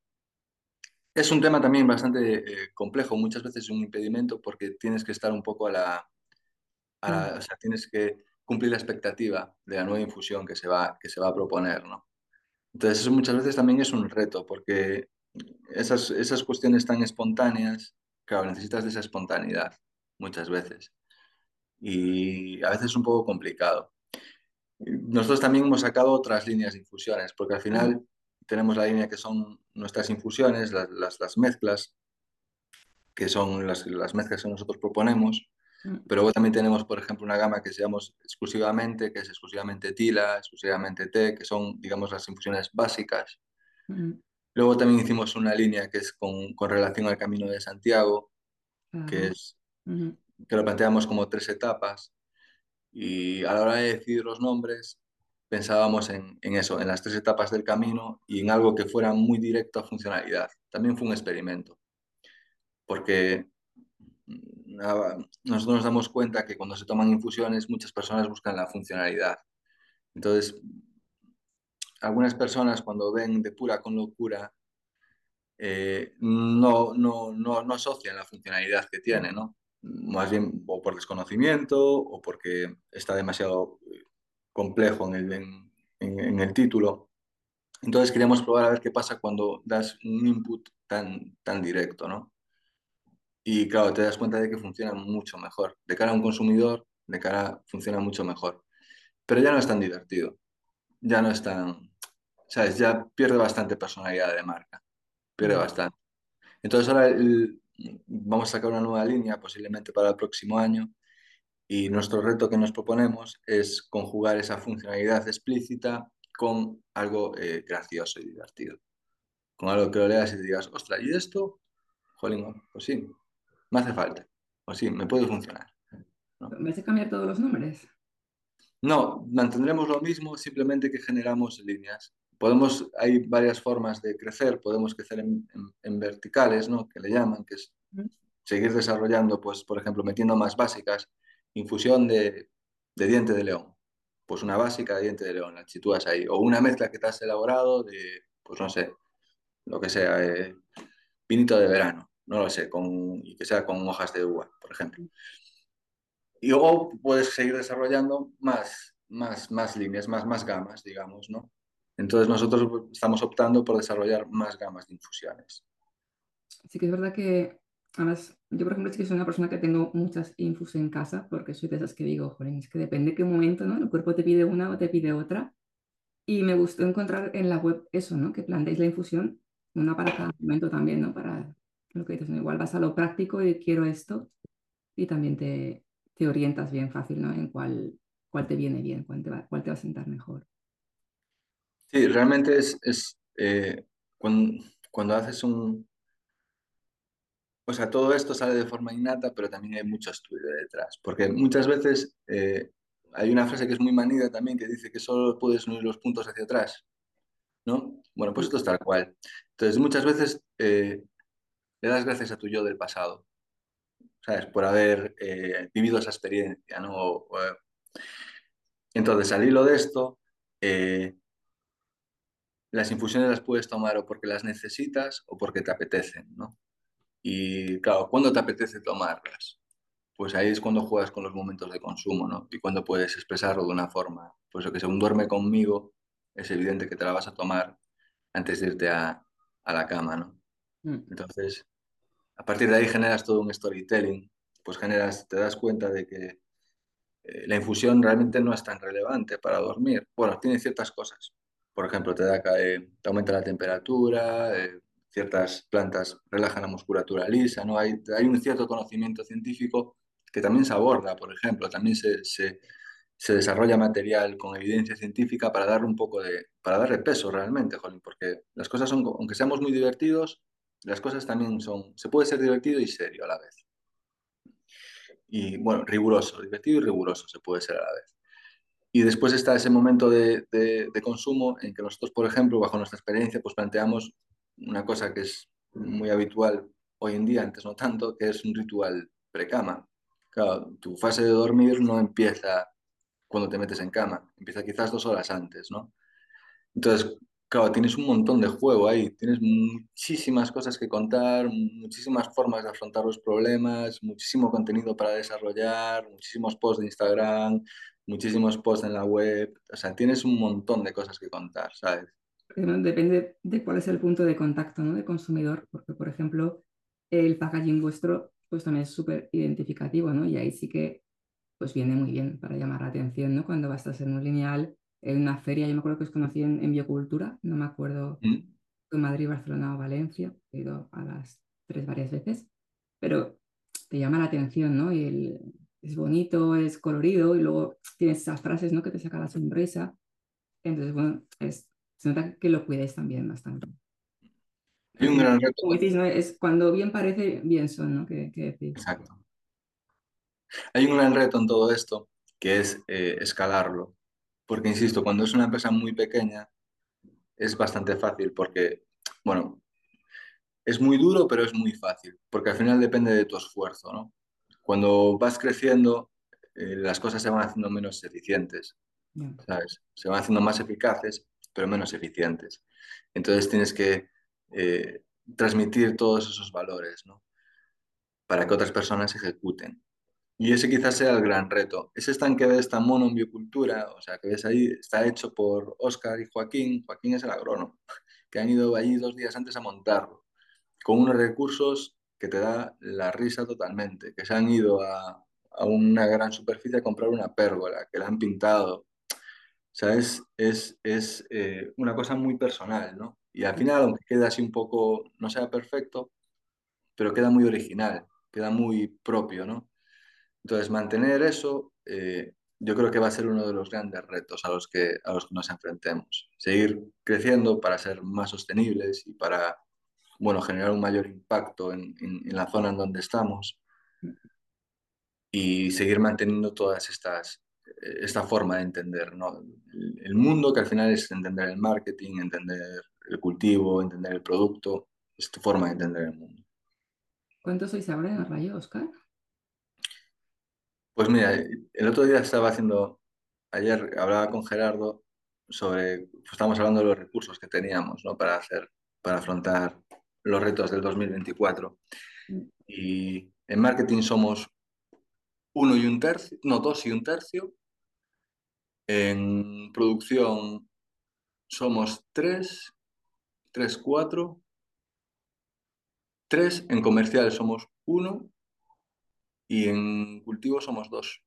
es un tema también bastante eh, complejo, muchas veces es un impedimento porque tienes que estar un poco a la, a Mm, la- o sea, tienes que cumplir la expectativa de la nueva infusión que se va, que se va a proponer, ¿no? Entonces eso muchas veces también es un reto porque esas, esas cuestiones tan espontáneas, claro, necesitas de esa espontaneidad muchas veces. Y a veces es un poco complicado. Nosotros también hemos sacado otras líneas de infusiones, porque al mm, final tenemos la línea que son nuestras infusiones, las, las, las mezclas, que son las, las mezclas que nosotros proponemos, mm, pero luego también tenemos, por ejemplo, una gama que se llama exclusivamente, que es exclusivamente tila, exclusivamente té, que son, digamos, las infusiones básicas. mm, Luego también hicimos una línea que es con, con relación al Camino de Santiago, que claro. es Mm, que lo planteamos como tres etapas. Y a la hora de decidir los nombres, pensábamos en, en eso, en las tres etapas del camino y en algo que fuera muy directo a funcionalidad. También fue un experimento, porque mm, nada, nosotros nos damos cuenta que cuando se toman infusiones, muchas personas buscan la funcionalidad. Entonces, algunas personas cuando ven de pura con locura, eh, no, no, no, no asocian la funcionalidad que tiene, ¿no? Más bien o por desconocimiento o porque está demasiado complejo en el, en, en- en el título. Entonces queríamos probar a ver qué pasa cuando das un input tan, tan directo, ¿no? Y claro, te das cuenta de que funciona mucho mejor. De cara a un consumidor, de cara funciona mucho mejor. Pero ya no es tan divertido. Ya no es tan... ¿Sabes? Ya pierde bastante personalidad de marca. Pierde mm. bastante. Entonces ahora el- vamos a sacar una nueva línea, posiblemente para el próximo año, y nuestro reto que nos proponemos es conjugar esa funcionalidad explícita con algo eh, gracioso y divertido. Con algo que lo leas y te digas, ostras, ¿y esto? Jolín, pues sí, me hace falta. O sí, me puede funcionar, ¿no? ¿Vais a cambiar todos los nombres? No, mantendremos lo mismo, simplemente que generamos líneas. Podemos, hay varias formas de crecer, podemos crecer en, en- en verticales, ¿no? Que le llaman, que es Mm, seguir desarrollando, pues, por ejemplo, metiendo más básicas, infusión de, de diente de león, pues una básica de diente de león, la sitúas ahí, o una mezcla que te has elaborado de, pues no sé, lo que sea, eh, vinito de verano, no lo sé, con, y que sea con hojas de uva, por ejemplo. Y o puedes seguir desarrollando más, más, más líneas, más, más gamas, digamos, ¿no? Entonces nosotros estamos optando por desarrollar más gamas de infusiones. sí que es verdad que, además, yo por ejemplo sí que soy una persona que tengo muchas infus en casa porque soy de esas que digo, joder, es que depende qué momento, ¿no? El cuerpo te pide una o te pide otra. Y me gustó encontrar en la web eso, ¿no? Que planteéis la infusión, una para cada momento también, ¿no? Para lo que dices, ¿no? Igual vas a lo práctico y quiero esto y también te, te orientas bien fácil, ¿no? En cuál, cuál te viene bien, cuál te va, cuál te va a sentar mejor. Sí, realmente es, es eh, cuando, cuando haces un... O sea, todo esto sale de forma innata, pero también hay mucho estudio detrás. Porque muchas veces eh, hay una frase que es muy manida también que dice que solo puedes unir los puntos hacia atrás, ¿no? Bueno, pues Mm, esto es tal cual. Entonces, muchas veces eh, le das gracias a tu yo del pasado, ¿sabes? Por haber eh, vivido esa experiencia, ¿no? O- o, eh, entonces, al hilo de esto, eh, las infusiones las puedes tomar o porque las necesitas o porque te apetecen, ¿no? Y claro, ¿cuándo te apetece tomarlas? Pues ahí es cuando juegas con los momentos de consumo, ¿no? Y cuando puedes expresarlo de una forma, pues lo que según duerme conmigo, es evidente que te la vas a tomar antes de irte a, a la cama, ¿no? mm. Entonces, a partir de ahí generas todo un storytelling, pues generas, te das cuenta de que eh, la infusión realmente no es tan relevante para dormir. Bueno, tiene ciertas cosas. Por ejemplo, te da, ca- eh, te aumenta la temperatura, eh, ciertas plantas relajan la musculatura lisa, ¿no? Hay, hay un cierto conocimiento científico que también se aborda, por ejemplo, también se, se, se desarrolla material con evidencia científica para darle un poco de, para darle peso realmente, jolín, porque las cosas son, aunque seamos muy divertidos, las cosas también son, se puede ser divertido y serio a la vez. Y bueno, riguroso, divertido y riguroso se puede ser a la vez. Y después está ese momento de, de, de, consumo en que nosotros, por ejemplo, bajo nuestra experiencia, pues planteamos una cosa que es muy habitual hoy en día, antes no tanto, que es un ritual precama. Claro, tu fase de dormir no empieza cuando te metes en cama, empieza quizás dos horas antes, ¿no? Entonces, claro, tienes un montón de juego ahí, tienes muchísimas cosas que contar, muchísimas formas de afrontar los problemas, muchísimo contenido para desarrollar, muchísimos posts de Instagram, muchísimos posts en la web, o sea, tienes un montón de cosas que contar, ¿sabes? Bueno, depende de cuál es el punto de contacto, ¿no? De consumidor, porque, por ejemplo, el packaging vuestro, pues también es súper identificativo, ¿no? Y ahí sí que, pues viene muy bien para llamar la atención, ¿no? Cuando vas a hacer un lineal en una feria, yo me acuerdo que os conocí en, en Biocultura, no me acuerdo ¿Mm? en Madrid, Barcelona o Valencia, he ido a las tres varias veces, pero te llama la atención, ¿no? Y el- es bonito, es colorido y luego tienes esas frases, ¿no? Que te saca la sonrisa. Entonces, bueno, es, se nota que lo cuidáis también bastante. Hay Al un final, gran reto, como decís, ¿no? Es cuando bien parece, bien son, ¿no? ¿Qué, qué decís? exacto. Hay un gran reto en todo esto, que es eh, escalarlo, porque, insisto, cuando es una empresa muy pequeña, es bastante fácil, porque, bueno, es muy duro, pero es muy fácil, porque al final depende de tu esfuerzo, ¿no? Cuando vas creciendo, eh, las cosas se van haciendo menos eficientes, Ya. ¿sabes? Se van haciendo más eficaces, pero menos eficientes. Entonces tienes que eh, transmitir todos esos valores, ¿no? Para que otras personas ejecuten. Y ese quizás sea el gran reto. Ese stand que ves tan mono en biocultura, o sea, que ves ahí, está hecho por Óscar y Joaquín. Joaquín es el agrónomo, que han ido allí dos días antes a montarlo con unos recursos que te da la risa totalmente, que se han ido a, a una gran superficie a comprar una pérgola, que la han pintado. O sea, es, es, es eh, una cosa muy personal, ¿no? Y al final, aunque quede así un poco, no sea perfecto, pero queda muy original, queda muy propio, ¿no? Entonces, mantener eso, eh, yo creo que va a ser uno de los grandes retos a los que, a los que nos enfrentemos. Seguir creciendo para ser más sostenibles y para bueno, generar un mayor impacto en, en, en la zona en donde estamos y seguir manteniendo todas estas, eh, esta forma de entender, ¿no? El, el mundo, que al final es entender el marketing, entender el cultivo, entender el producto, es tu forma de entender el mundo. ¿Cuántos sois ahora en el Rayo, Oscar? Pues mira, el otro día estaba haciendo, ayer hablaba con Gerardo sobre, pues estábamos hablando de los recursos que teníamos, ¿no? Para hacer, para afrontar los retos del dos mil veinticuatro. Y en marketing somos uno y un tercio, no, dos y un tercio. En producción somos tres, tres, cuatro, tres. En comercial somos uno y en cultivo somos dos.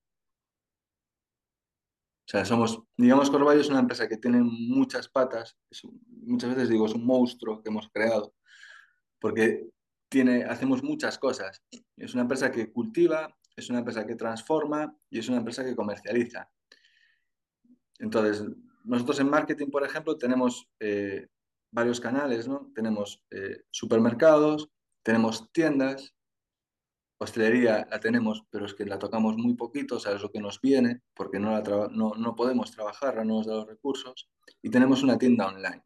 O sea, somos, digamos, Corvallo es una empresa que tiene muchas patas. Es un- muchas veces digo, es un monstruo que hemos creado porque tiene, hacemos muchas cosas. Es una empresa que cultiva, es una empresa que transforma y es una empresa que comercializa. Entonces, nosotros en marketing, por ejemplo, tenemos eh, varios canales, ¿no? Tenemos eh, supermercados, tenemos tiendas, hostelería la tenemos, pero es que la tocamos muy poquito, o sea, es lo que nos viene, porque no, la traba- no, no podemos trabajarla, no nos da los recursos, y tenemos una tienda online.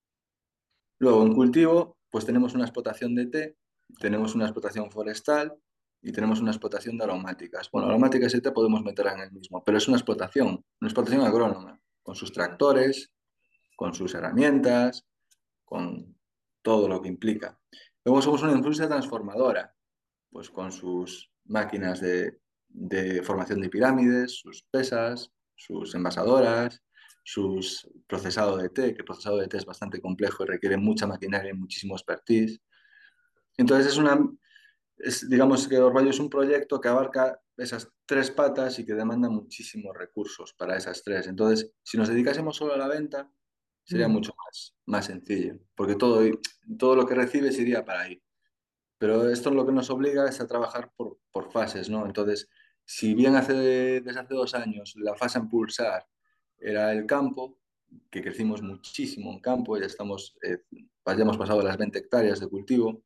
Luego, en cultivo, pues tenemos una explotación de té, tenemos una explotación forestal y tenemos una explotación de aromáticas. Bueno, aromáticas y té podemos meterla en el mismo, pero es una explotación, una explotación agrónoma, con sus tractores, con sus herramientas, con todo lo que implica. Luego somos una industria transformadora, pues con sus máquinas de, de formación de pirámides, sus pesas, sus envasadoras, sus procesado de té, que el procesado de té es bastante complejo y requiere mucha maquinaria y muchísimo expertise. Entonces es una, es, digamos que Orvallo es un proyecto que abarca esas tres patas y que demanda muchísimos recursos para esas tres. Entonces, si nos dedicásemos solo a la venta, sería Mm. mucho más, más sencillo, porque todo, todo lo que recibes iría para ahí. Pero esto lo que nos obliga es a trabajar por, por fases, ¿no? Entonces, si bien hace, desde hace dos años la fase a impulsar era el campo, que crecimos muchísimo en campo, ya estamos, eh, ya hemos pasado las veinte hectáreas de cultivo,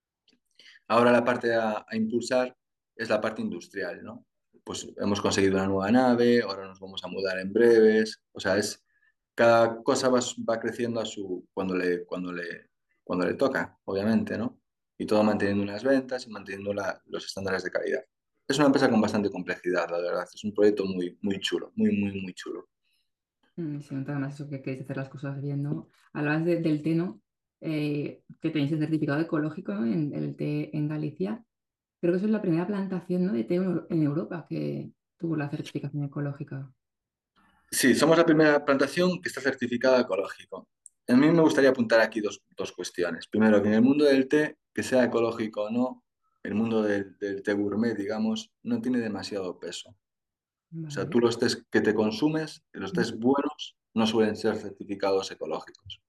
ahora la parte a, a impulsar es la parte industrial, ¿no? Pues hemos conseguido una nueva nave, ahora nos vamos a mudar en breves, o sea, es, cada cosa va, va creciendo a su, cuando le, cuando le, cuando le toca, obviamente, ¿no? Y todo manteniendo unas ventas y manteniendo la- los estándares de calidad. Es una empresa con bastante complejidad, la verdad. Es un proyecto muy, muy chulo, muy, muy, muy chulo. Mm, se nota además eso que queréis hacer las cosas bien, ¿no? Hablabas de- del té, ¿no? Eh, que tenéis el certificado ecológico, ¿no? En el té en Galicia. Creo que eso es la primera plantación, ¿no? de té en en Europa que tuvo la certificación ecológica. Sí, somos la primera plantación que está certificada ecológico. A mí me gustaría apuntar aquí dos, dos cuestiones. Primero, que en el mundo del té, que sea ecológico o no, el mundo del, del té gourmet, digamos, no tiene demasiado peso. O sea, tú Vale. los tés que te consumes, los Mm. tés buenos, no suelen ser certificados ecológicos.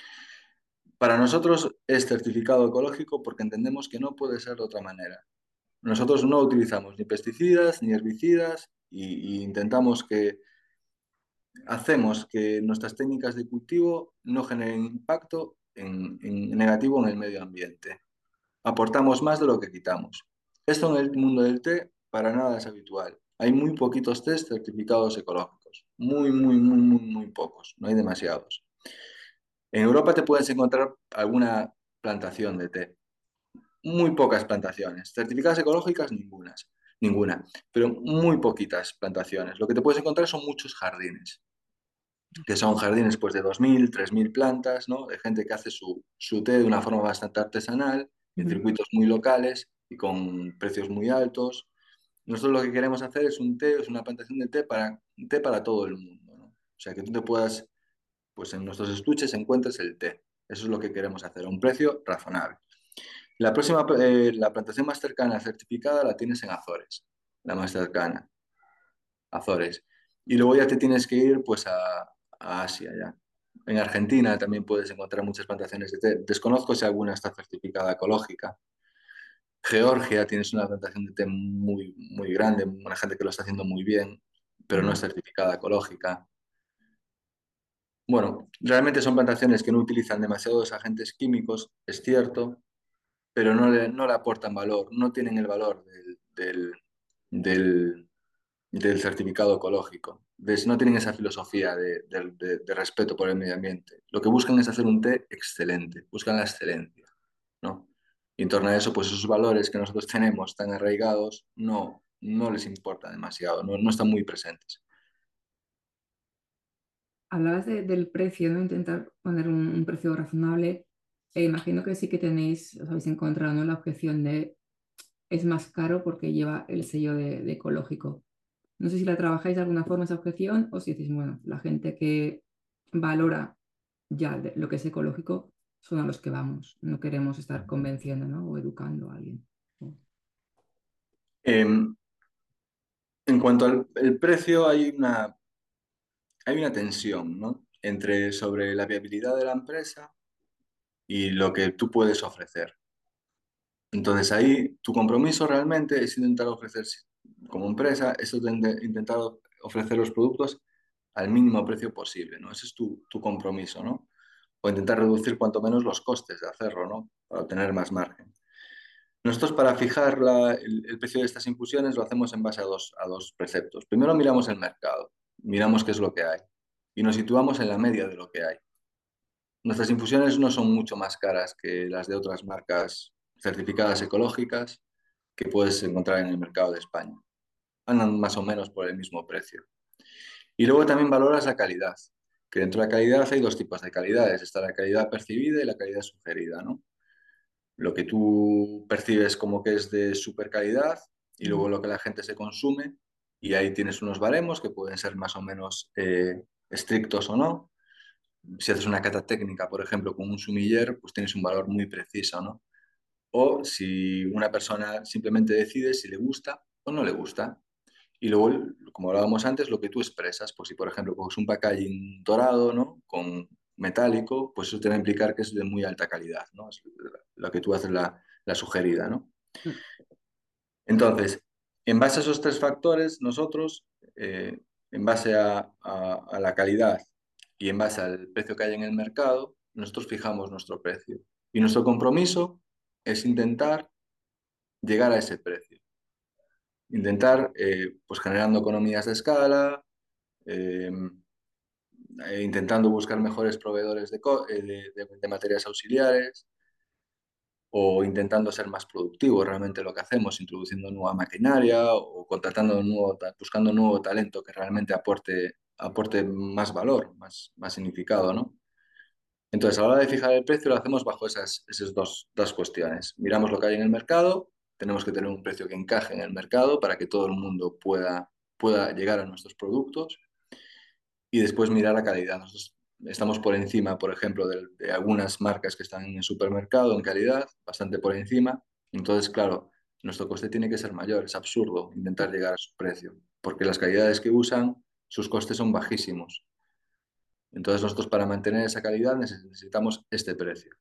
Para nosotros es certificado ecológico porque entendemos que no puede ser de otra manera. Nosotros no utilizamos ni pesticidas ni herbicidas y, y intentamos que hacemos que nuestras técnicas de cultivo no generen impacto en, en negativo en el medio ambiente. Aportamos más de lo que quitamos. Esto en el mundo del té para nada es habitual. Hay muy poquitos tés certificados ecológicos. Muy, muy, muy, muy, muy pocos. No hay demasiados. En Europa te puedes encontrar alguna plantación de té. Muy pocas plantaciones. Certificadas ecológicas, ningunas. Ninguna. Pero muy poquitas plantaciones. Lo que te puedes encontrar son muchos jardines, que son jardines pues de dos mil, tres mil plantas, ¿no? De gente que hace su, su té de una forma bastante artesanal, en Ujú. circuitos muy locales y con precios muy altos. Nosotros lo que queremos hacer es un té, es una plantación de té para, un té para todo el mundo, ¿no? O sea, que tú te puedas, pues en nuestros estuches encuentres el té. Eso es lo que queremos hacer, a un precio razonable. La próxima, eh, la plantación más cercana certificada la tienes en Azores, la más cercana, Azores. Y luego ya te tienes que ir pues a, a Asia ya. En Argentina también puedes encontrar muchas plantaciones de té. Desconozco si alguna está certificada ecológica. Georgia tienes una plantación de té muy, muy grande, una gente que lo está haciendo muy bien, pero no es Ujú. certificada ecológica. Bueno, realmente son plantaciones que no utilizan demasiados agentes químicos, es cierto, pero no le, no le aportan valor, no tienen el valor del, del, del, del certificado ecológico. ¿Ves? No tienen esa filosofía de, de- de- de respeto por el medio ambiente. Lo que buscan es hacer un té excelente, buscan la excelencia, ¿no? Y en torno a eso, pues esos valores que nosotros tenemos tan arraigados, no, no les importa demasiado, no, no están muy presentes. Hablabas de- del precio, ¿no? Intentar poner un, un precio razonable. E imagino que sí que tenéis, os habéis encontrado, ¿no? La objeción de es más caro porque lleva el sello de, de ecológico. No sé si la trabajáis de alguna forma esa objeción o si decís, bueno, la gente que valora ya de- lo que es ecológico son a los que vamos. No queremos estar convenciendo, ¿no? O educando a alguien. Eh, en cuanto al el precio, hay una, hay una tensión, ¿no? Entre sobre la viabilidad de la empresa y lo que tú puedes ofrecer. Entonces ahí tu compromiso realmente es intentar ofrecer como empresa, es intentar ofrecer los productos al mínimo precio posible, ¿no? Ese es tu, tu compromiso, ¿no? O intentar reducir cuanto menos los costes de hacerlo, ¿no? Para obtener más margen. Nosotros para fijar la- el, el precio de estas infusiones lo hacemos en base a dos, a dos preceptos. Primero miramos el mercado, miramos qué es lo que hay y nos situamos en la media de lo que hay. Nuestras infusiones no son mucho más caras que las de otras marcas certificadas ecológicas que puedes encontrar en el mercado de España. Andan más o menos por el mismo precio. Y luego también valoras la calidad, que dentro de la calidad hay dos tipos de calidades. Está la calidad percibida y la calidad sugerida, ¿no? Lo que tú percibes como que es de super calidad y luego lo que la gente se consume, y ahí tienes unos baremos que pueden ser más o menos eh, estrictos o no. Si haces una cata técnica, por ejemplo, con un sumiller, pues tienes un valor muy preciso, ¿no? O si una persona simplemente decide si le gusta o no le gusta. Y luego, como hablábamos antes, lo que tú expresas, pues si por ejemplo coges un packaging dorado, ¿no? Con metálico, pues eso te va a implicar que es de muy alta calidad, ¿no? Es lo que tú haces la, la sugerida, ¿no? Entonces, en base a esos tres factores, nosotros, eh, en base a, a, a la calidad y en base al precio que hay en el mercado, nosotros fijamos nuestro precio. Y nuestro compromiso es intentar llegar a ese precio. Intentar, eh, pues generando economías de escala, eh, eh, intentando buscar mejores proveedores de, co- eh, de, de- de materias auxiliares o intentando ser más productivos realmente lo que hacemos, introduciendo nueva maquinaria o contratando un nuevo, ta- buscando nuevo talento que realmente aporte, aporte más valor, más, más significado, ¿no? Entonces, a la hora de fijar el precio, lo hacemos bajo esas, esas dos, dos cuestiones. Miramos lo que hay en el mercado, tenemos que tener un precio que encaje en el mercado para que todo el mundo pueda, pueda llegar a nuestros productos y después mirar la calidad. Nosotros estamos por encima, por ejemplo, de, de algunas marcas que están en el supermercado en calidad, bastante por encima. Entonces, claro, nuestro coste tiene que ser mayor. Es absurdo intentar llegar a su precio, porque las calidades que usan, sus costes son bajísimos. Entonces, nosotros para mantener esa calidad necesitamos este precio.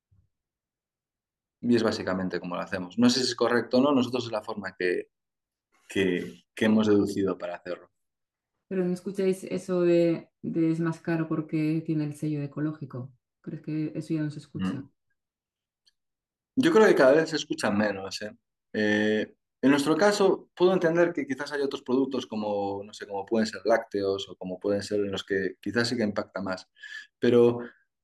Y es básicamente como lo hacemos. No sé si es correcto o no, nosotros es la forma que, que, que hemos deducido para hacerlo. Pero no escucháis eso de, de es más caro porque tiene el sello de ecológico. ¿Crees que eso ya no se escucha? Mm. Yo creo que cada vez se escuchan menos, ¿eh? Eh, en nuestro caso, puedo entender que quizás hay otros productos como, no sé, como pueden ser lácteos o como pueden ser en los que quizás sí que impacta más. Pero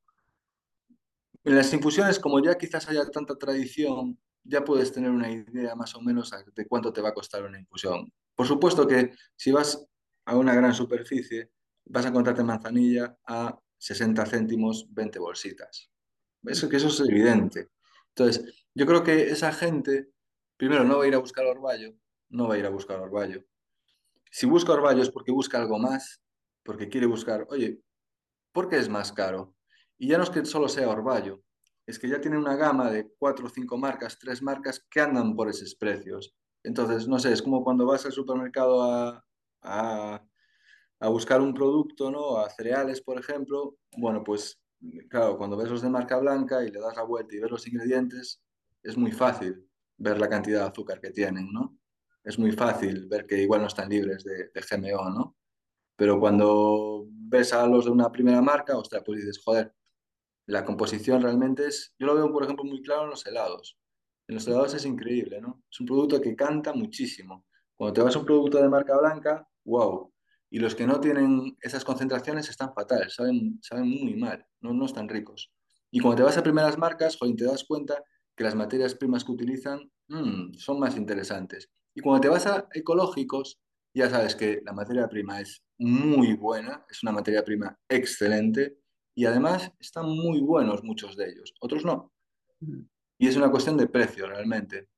en las infusiones, como ya quizás haya tanta tradición, ya puedes tener una idea más o menos de cuánto te va a costar una infusión. Por supuesto que si vas a una gran superficie, vas a encontrarte manzanilla a sesenta céntimos, veinte bolsitas. Eso, que eso es evidente. Entonces, yo creo que esa gente, primero, no va a ir a buscar orvallo, no va a ir a buscar orvallo. Si busca orvallo es porque busca algo más, porque quiere buscar, oye, ¿por qué es más caro? Y ya no es que solo sea orvallo, es que ya tiene una gama de cuatro o cinco marcas, tres marcas que andan por esos precios. Entonces, no sé, es como cuando vas al supermercado a, a a buscar un producto, ¿no? A cereales, por ejemplo, bueno, pues claro, cuando ves los de marca blanca y le das la vuelta y ves los ingredientes, es muy fácil ver la cantidad de azúcar que tienen, ¿no? Es muy fácil ver que igual no están libres de, de G M O, ¿no? Pero cuando ves a los de una primera marca, ostras, pues dices, joder, la composición realmente es, yo lo veo, por ejemplo, muy claro en los helados. En los helados es increíble, ¿no? Es un producto que canta muchísimo. Cuando te vas a un producto de marca blanca, wow. Y los que no tienen esas concentraciones están fatales, saben, saben muy mal, no, no están ricos. Y cuando te vas a primeras marcas, joder, te das cuenta que las materias primas que utilizan mm, son más interesantes. Y cuando te vas a ecológicos, ya sabes que la materia prima es muy buena, es una materia prima excelente y además están muy buenos muchos de ellos, otros no. Ujú. Y es una cuestión de precio realmente.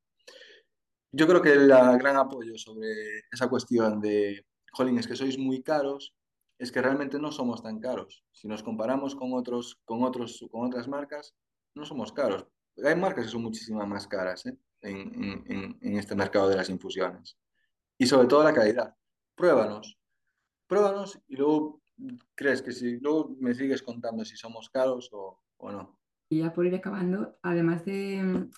Yo creo que el gran apoyo sobre esa cuestión de, jolín, es que sois muy caros, es que realmente no somos tan caros. Si nos comparamos con otros, con otros, con otras marcas, no somos caros. Hay marcas que son muchísimas más caras, ¿eh? en, en, en, en este mercado de las infusiones. Y sobre todo la calidad. Pruébanos, pruébanos y luego crees que si luego me sigues contando si somos caros o, o no. Y ya por ir acabando, además de,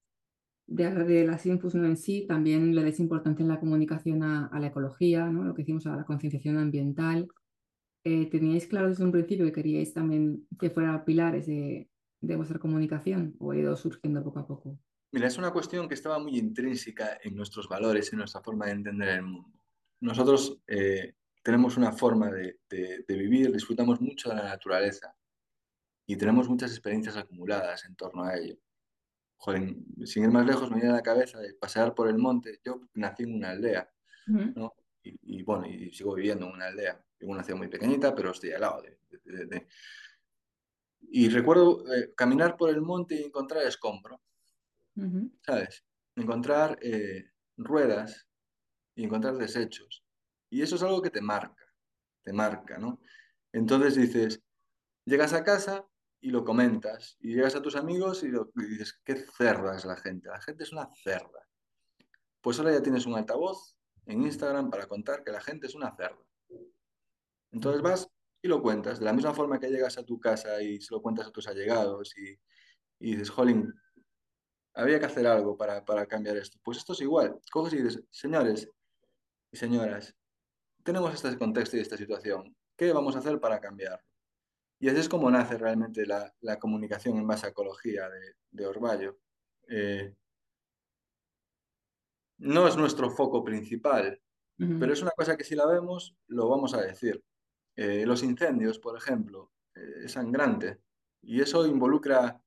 de hablar de las infus no en sí, también le des importancia en la comunicación a, a la ecología, ¿no? Lo que decimos a la concienciación ambiental. eh, ¿teníais claro desde un principio que queríais también que fueran pilares de, de vuestra comunicación o ha ido surgiendo poco a poco? Mira, es una cuestión que estaba muy intrínseca en nuestros valores, en nuestra forma de entender el mundo. Nosotros eh, tenemos una forma de, de, de vivir, disfrutamos mucho de la naturaleza y tenemos muchas experiencias acumuladas en torno a ello. Joder, sin ir más lejos, me viene a la cabeza de pasear por el monte. Yo nací en una aldea, Ujú, ¿no? Y, y, bueno, y sigo viviendo en una aldea, en una ciudad muy pequeñita, pero estoy al lado de... de, de, de... Y recuerdo eh, caminar por el monte y encontrar escombro, ujú, ¿sabes? Encontrar eh, ruedas y encontrar desechos. Y eso es algo que te marca, te marca, ¿no? Entonces dices, llegas a casa y lo comentas, y llegas a tus amigos y, lo, y dices, qué cerda es la gente, la gente es una cerda. Pues ahora ya tienes un altavoz en Instagram para contar que la gente es una cerda. Entonces ujú, vas y lo cuentas, de la misma forma que llegas a tu casa y se lo cuentas a tus allegados y, y dices, jolín, había que hacer algo para, para cambiar esto. Pues esto es igual, coges y dices, señores y señoras, tenemos este contexto y esta situación, ¿qué vamos a hacer para cambiarlo? Y así es como nace realmente la, la comunicación en base a ecología de, de Orballo. Eh, no es nuestro foco principal, ujú. pero es una cosa que si la vemos, lo vamos a decir. Eh, los incendios, por ejemplo, eh, es sangrante y eso involucra,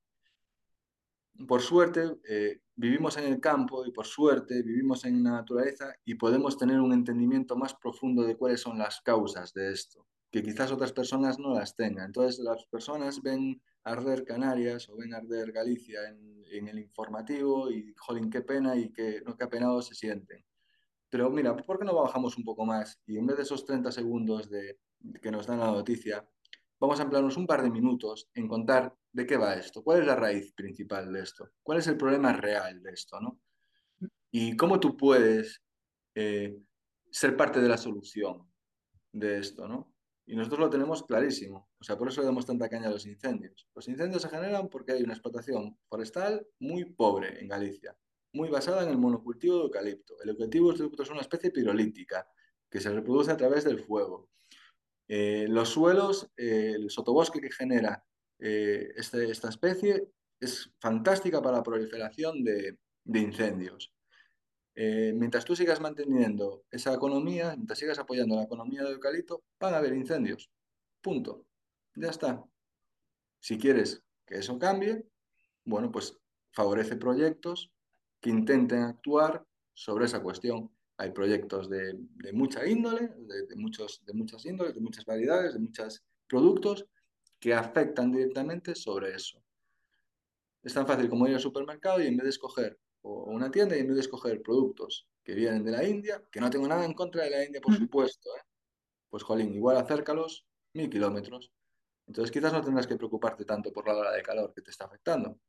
por suerte, eh, vivimos en el campo y por suerte vivimos en la naturaleza y podemos tener un entendimiento más profundo de cuáles son las causas de esto, que quizás otras personas no las tengan. Entonces las personas ven arder Canarias o ven arder Galicia en, en el informativo y, jolín, qué pena y qué, no, qué apenados se sienten. Pero mira, ¿por qué no bajamos un poco más y en vez de esos treinta segundos de, que nos dan la noticia, vamos a emplearnos un par de minutos en contar de qué va esto? ¿Cuál es la raíz principal de esto? ¿Cuál es el problema real de esto, ¿no? Y cómo tú puedes eh, ser parte de la solución de esto, ¿no? Y nosotros lo tenemos clarísimo. O sea, por eso le damos tanta caña a los incendios. Los incendios se generan porque hay una explotación forestal muy pobre en Galicia, muy basada en el monocultivo de eucalipto. El eucalipto es una especie pirolítica que se reproduce a través del fuego. Eh, los suelos, eh, el sotobosque que genera eh, este- esta especie es fantástica para la proliferación de, de incendios. Eh, mientras tú sigas manteniendo esa economía, mientras sigas apoyando la economía del eucalipto, van a haber incendios. Punto. Ya está. Si quieres que eso cambie, bueno, pues favorece proyectos que intenten actuar sobre esa cuestión. Hay proyectos de, de mucha índole, de, de, muchos, de muchas índoles, de muchas variedades, de muchos productos que afectan directamente sobre eso. Es tan fácil como ir al supermercado y en vez de escoger, o una tienda y en vez de escoger productos que vienen de la India, que no tengo nada en contra de la India, por Ujú. supuesto, ¿eh? Pues jolín, igual acércalos mil kilómetros. Entonces quizás no tendrás que preocuparte tanto por la ola de calor que te está afectando.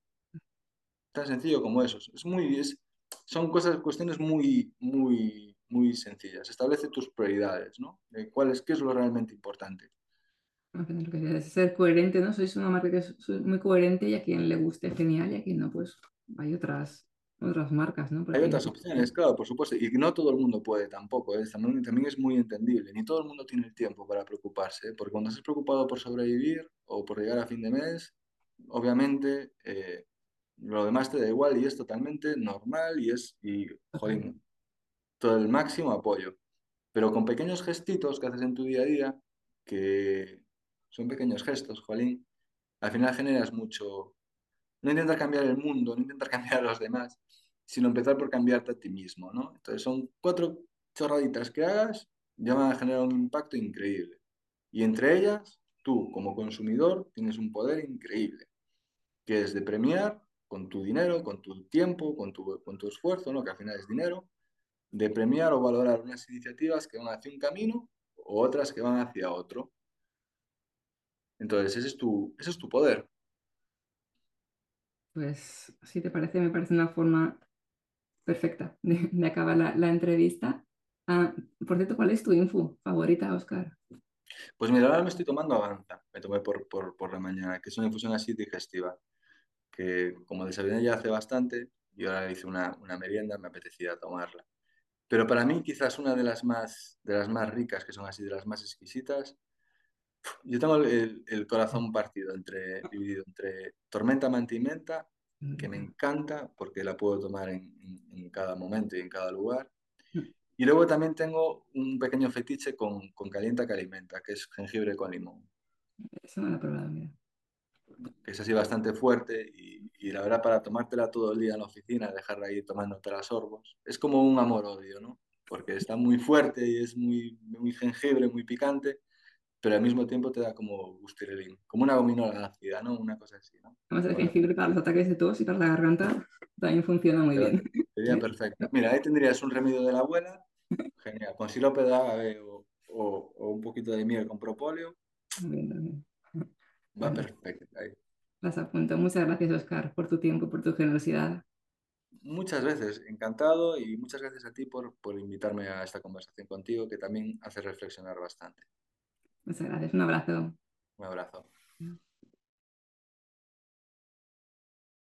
Tan sencillo como eso. Es muy, es, son cosas, cuestiones muy, muy, muy sencillas. Establece tus prioridades, ¿no? De cuál es, qué es lo realmente importante. Al final lo que quieres es ser coherente, ¿no? Sois una marca que es sois muy coherente y a quien le guste genial y a quien no, pues hay otras, otras marcas, ¿no? Hay Porque otras opciones, claro, por supuesto, y no todo el mundo puede tampoco, ¿eh? También, también es muy entendible, ni todo el mundo tiene el tiempo para preocuparse, ¿eh? Porque cuando estás preocupado por sobrevivir o por llegar a fin de mes, obviamente eh, lo demás te da igual y es totalmente normal y es, y, total, jolín, todo el máximo apoyo. Pero con pequeños gestitos que haces en tu día a día, que son pequeños gestos, jolín, al final generas mucho, no intentar cambiar el mundo, no intentar cambiar a los demás, sino empezar por cambiarte a ti mismo, ¿no? Entonces son cuatro chorraditas que hagas, ya van a generar un impacto increíble. Y entre ellas, tú como consumidor tienes un poder increíble, que es de premiar con tu dinero, con tu tiempo, con tu, con tu esfuerzo, ¿no? Que al final es dinero, de premiar o valorar unas iniciativas que van hacia un camino o otras que van hacia otro. Entonces, ese es tu, ese es tu poder. pues si te parece, me parece una forma perfecta de, de acabar la, la entrevista. Ah, por cierto, ¿cuál es tu info favorita, Oscar? Pues mira, ahora me estoy tomando Avanza, me tomé por, por, por la mañana, que es una infusión así digestiva, que como desayuné ya hace bastante y ahora hice una, una merienda, me apetecía tomarla. Pero para mí quizás una de las más, de las más ricas, que son así de las más exquisitas, Yo tengo el, el corazón partido, entre, dividido entre tormenta, manta y menta, que me encanta porque la puedo tomar en, en- en cada momento y en cada lugar. Y luego también tengo un pequeño fetiche con, con calienta que alimenta, que es jengibre con limón, Eso no lo he probado, mira. que es así bastante fuerte y, y la verdad para tomártela todo el día en la oficina, dejarla ahí tomándote las sorbos, es como un amor-odio, ¿no? Porque está muy fuerte y es muy, muy jengibre, muy picante, pero al mismo tiempo te da como gustirelín, como una gominola ácida, ¿no? Una cosa así, ¿no? Además, el Bueno, jengibre para los ataques de tos y para la garganta también funciona muy pero bien. sería perfecta. Mira, ahí tendrías un remedio de la abuela, genial, con sirope de agave o, o- o un poquito de miel con propóleo, También, también. va Pues nada, perfecta ahí. las apunto. Muchas gracias, Oscar, por tu tiempo, por tu generosidad. Muchas veces, encantado y muchas gracias a ti por, por invitarme a esta conversación contigo que también hace reflexionar bastante. Muchas gracias. Un abrazo. Un abrazo.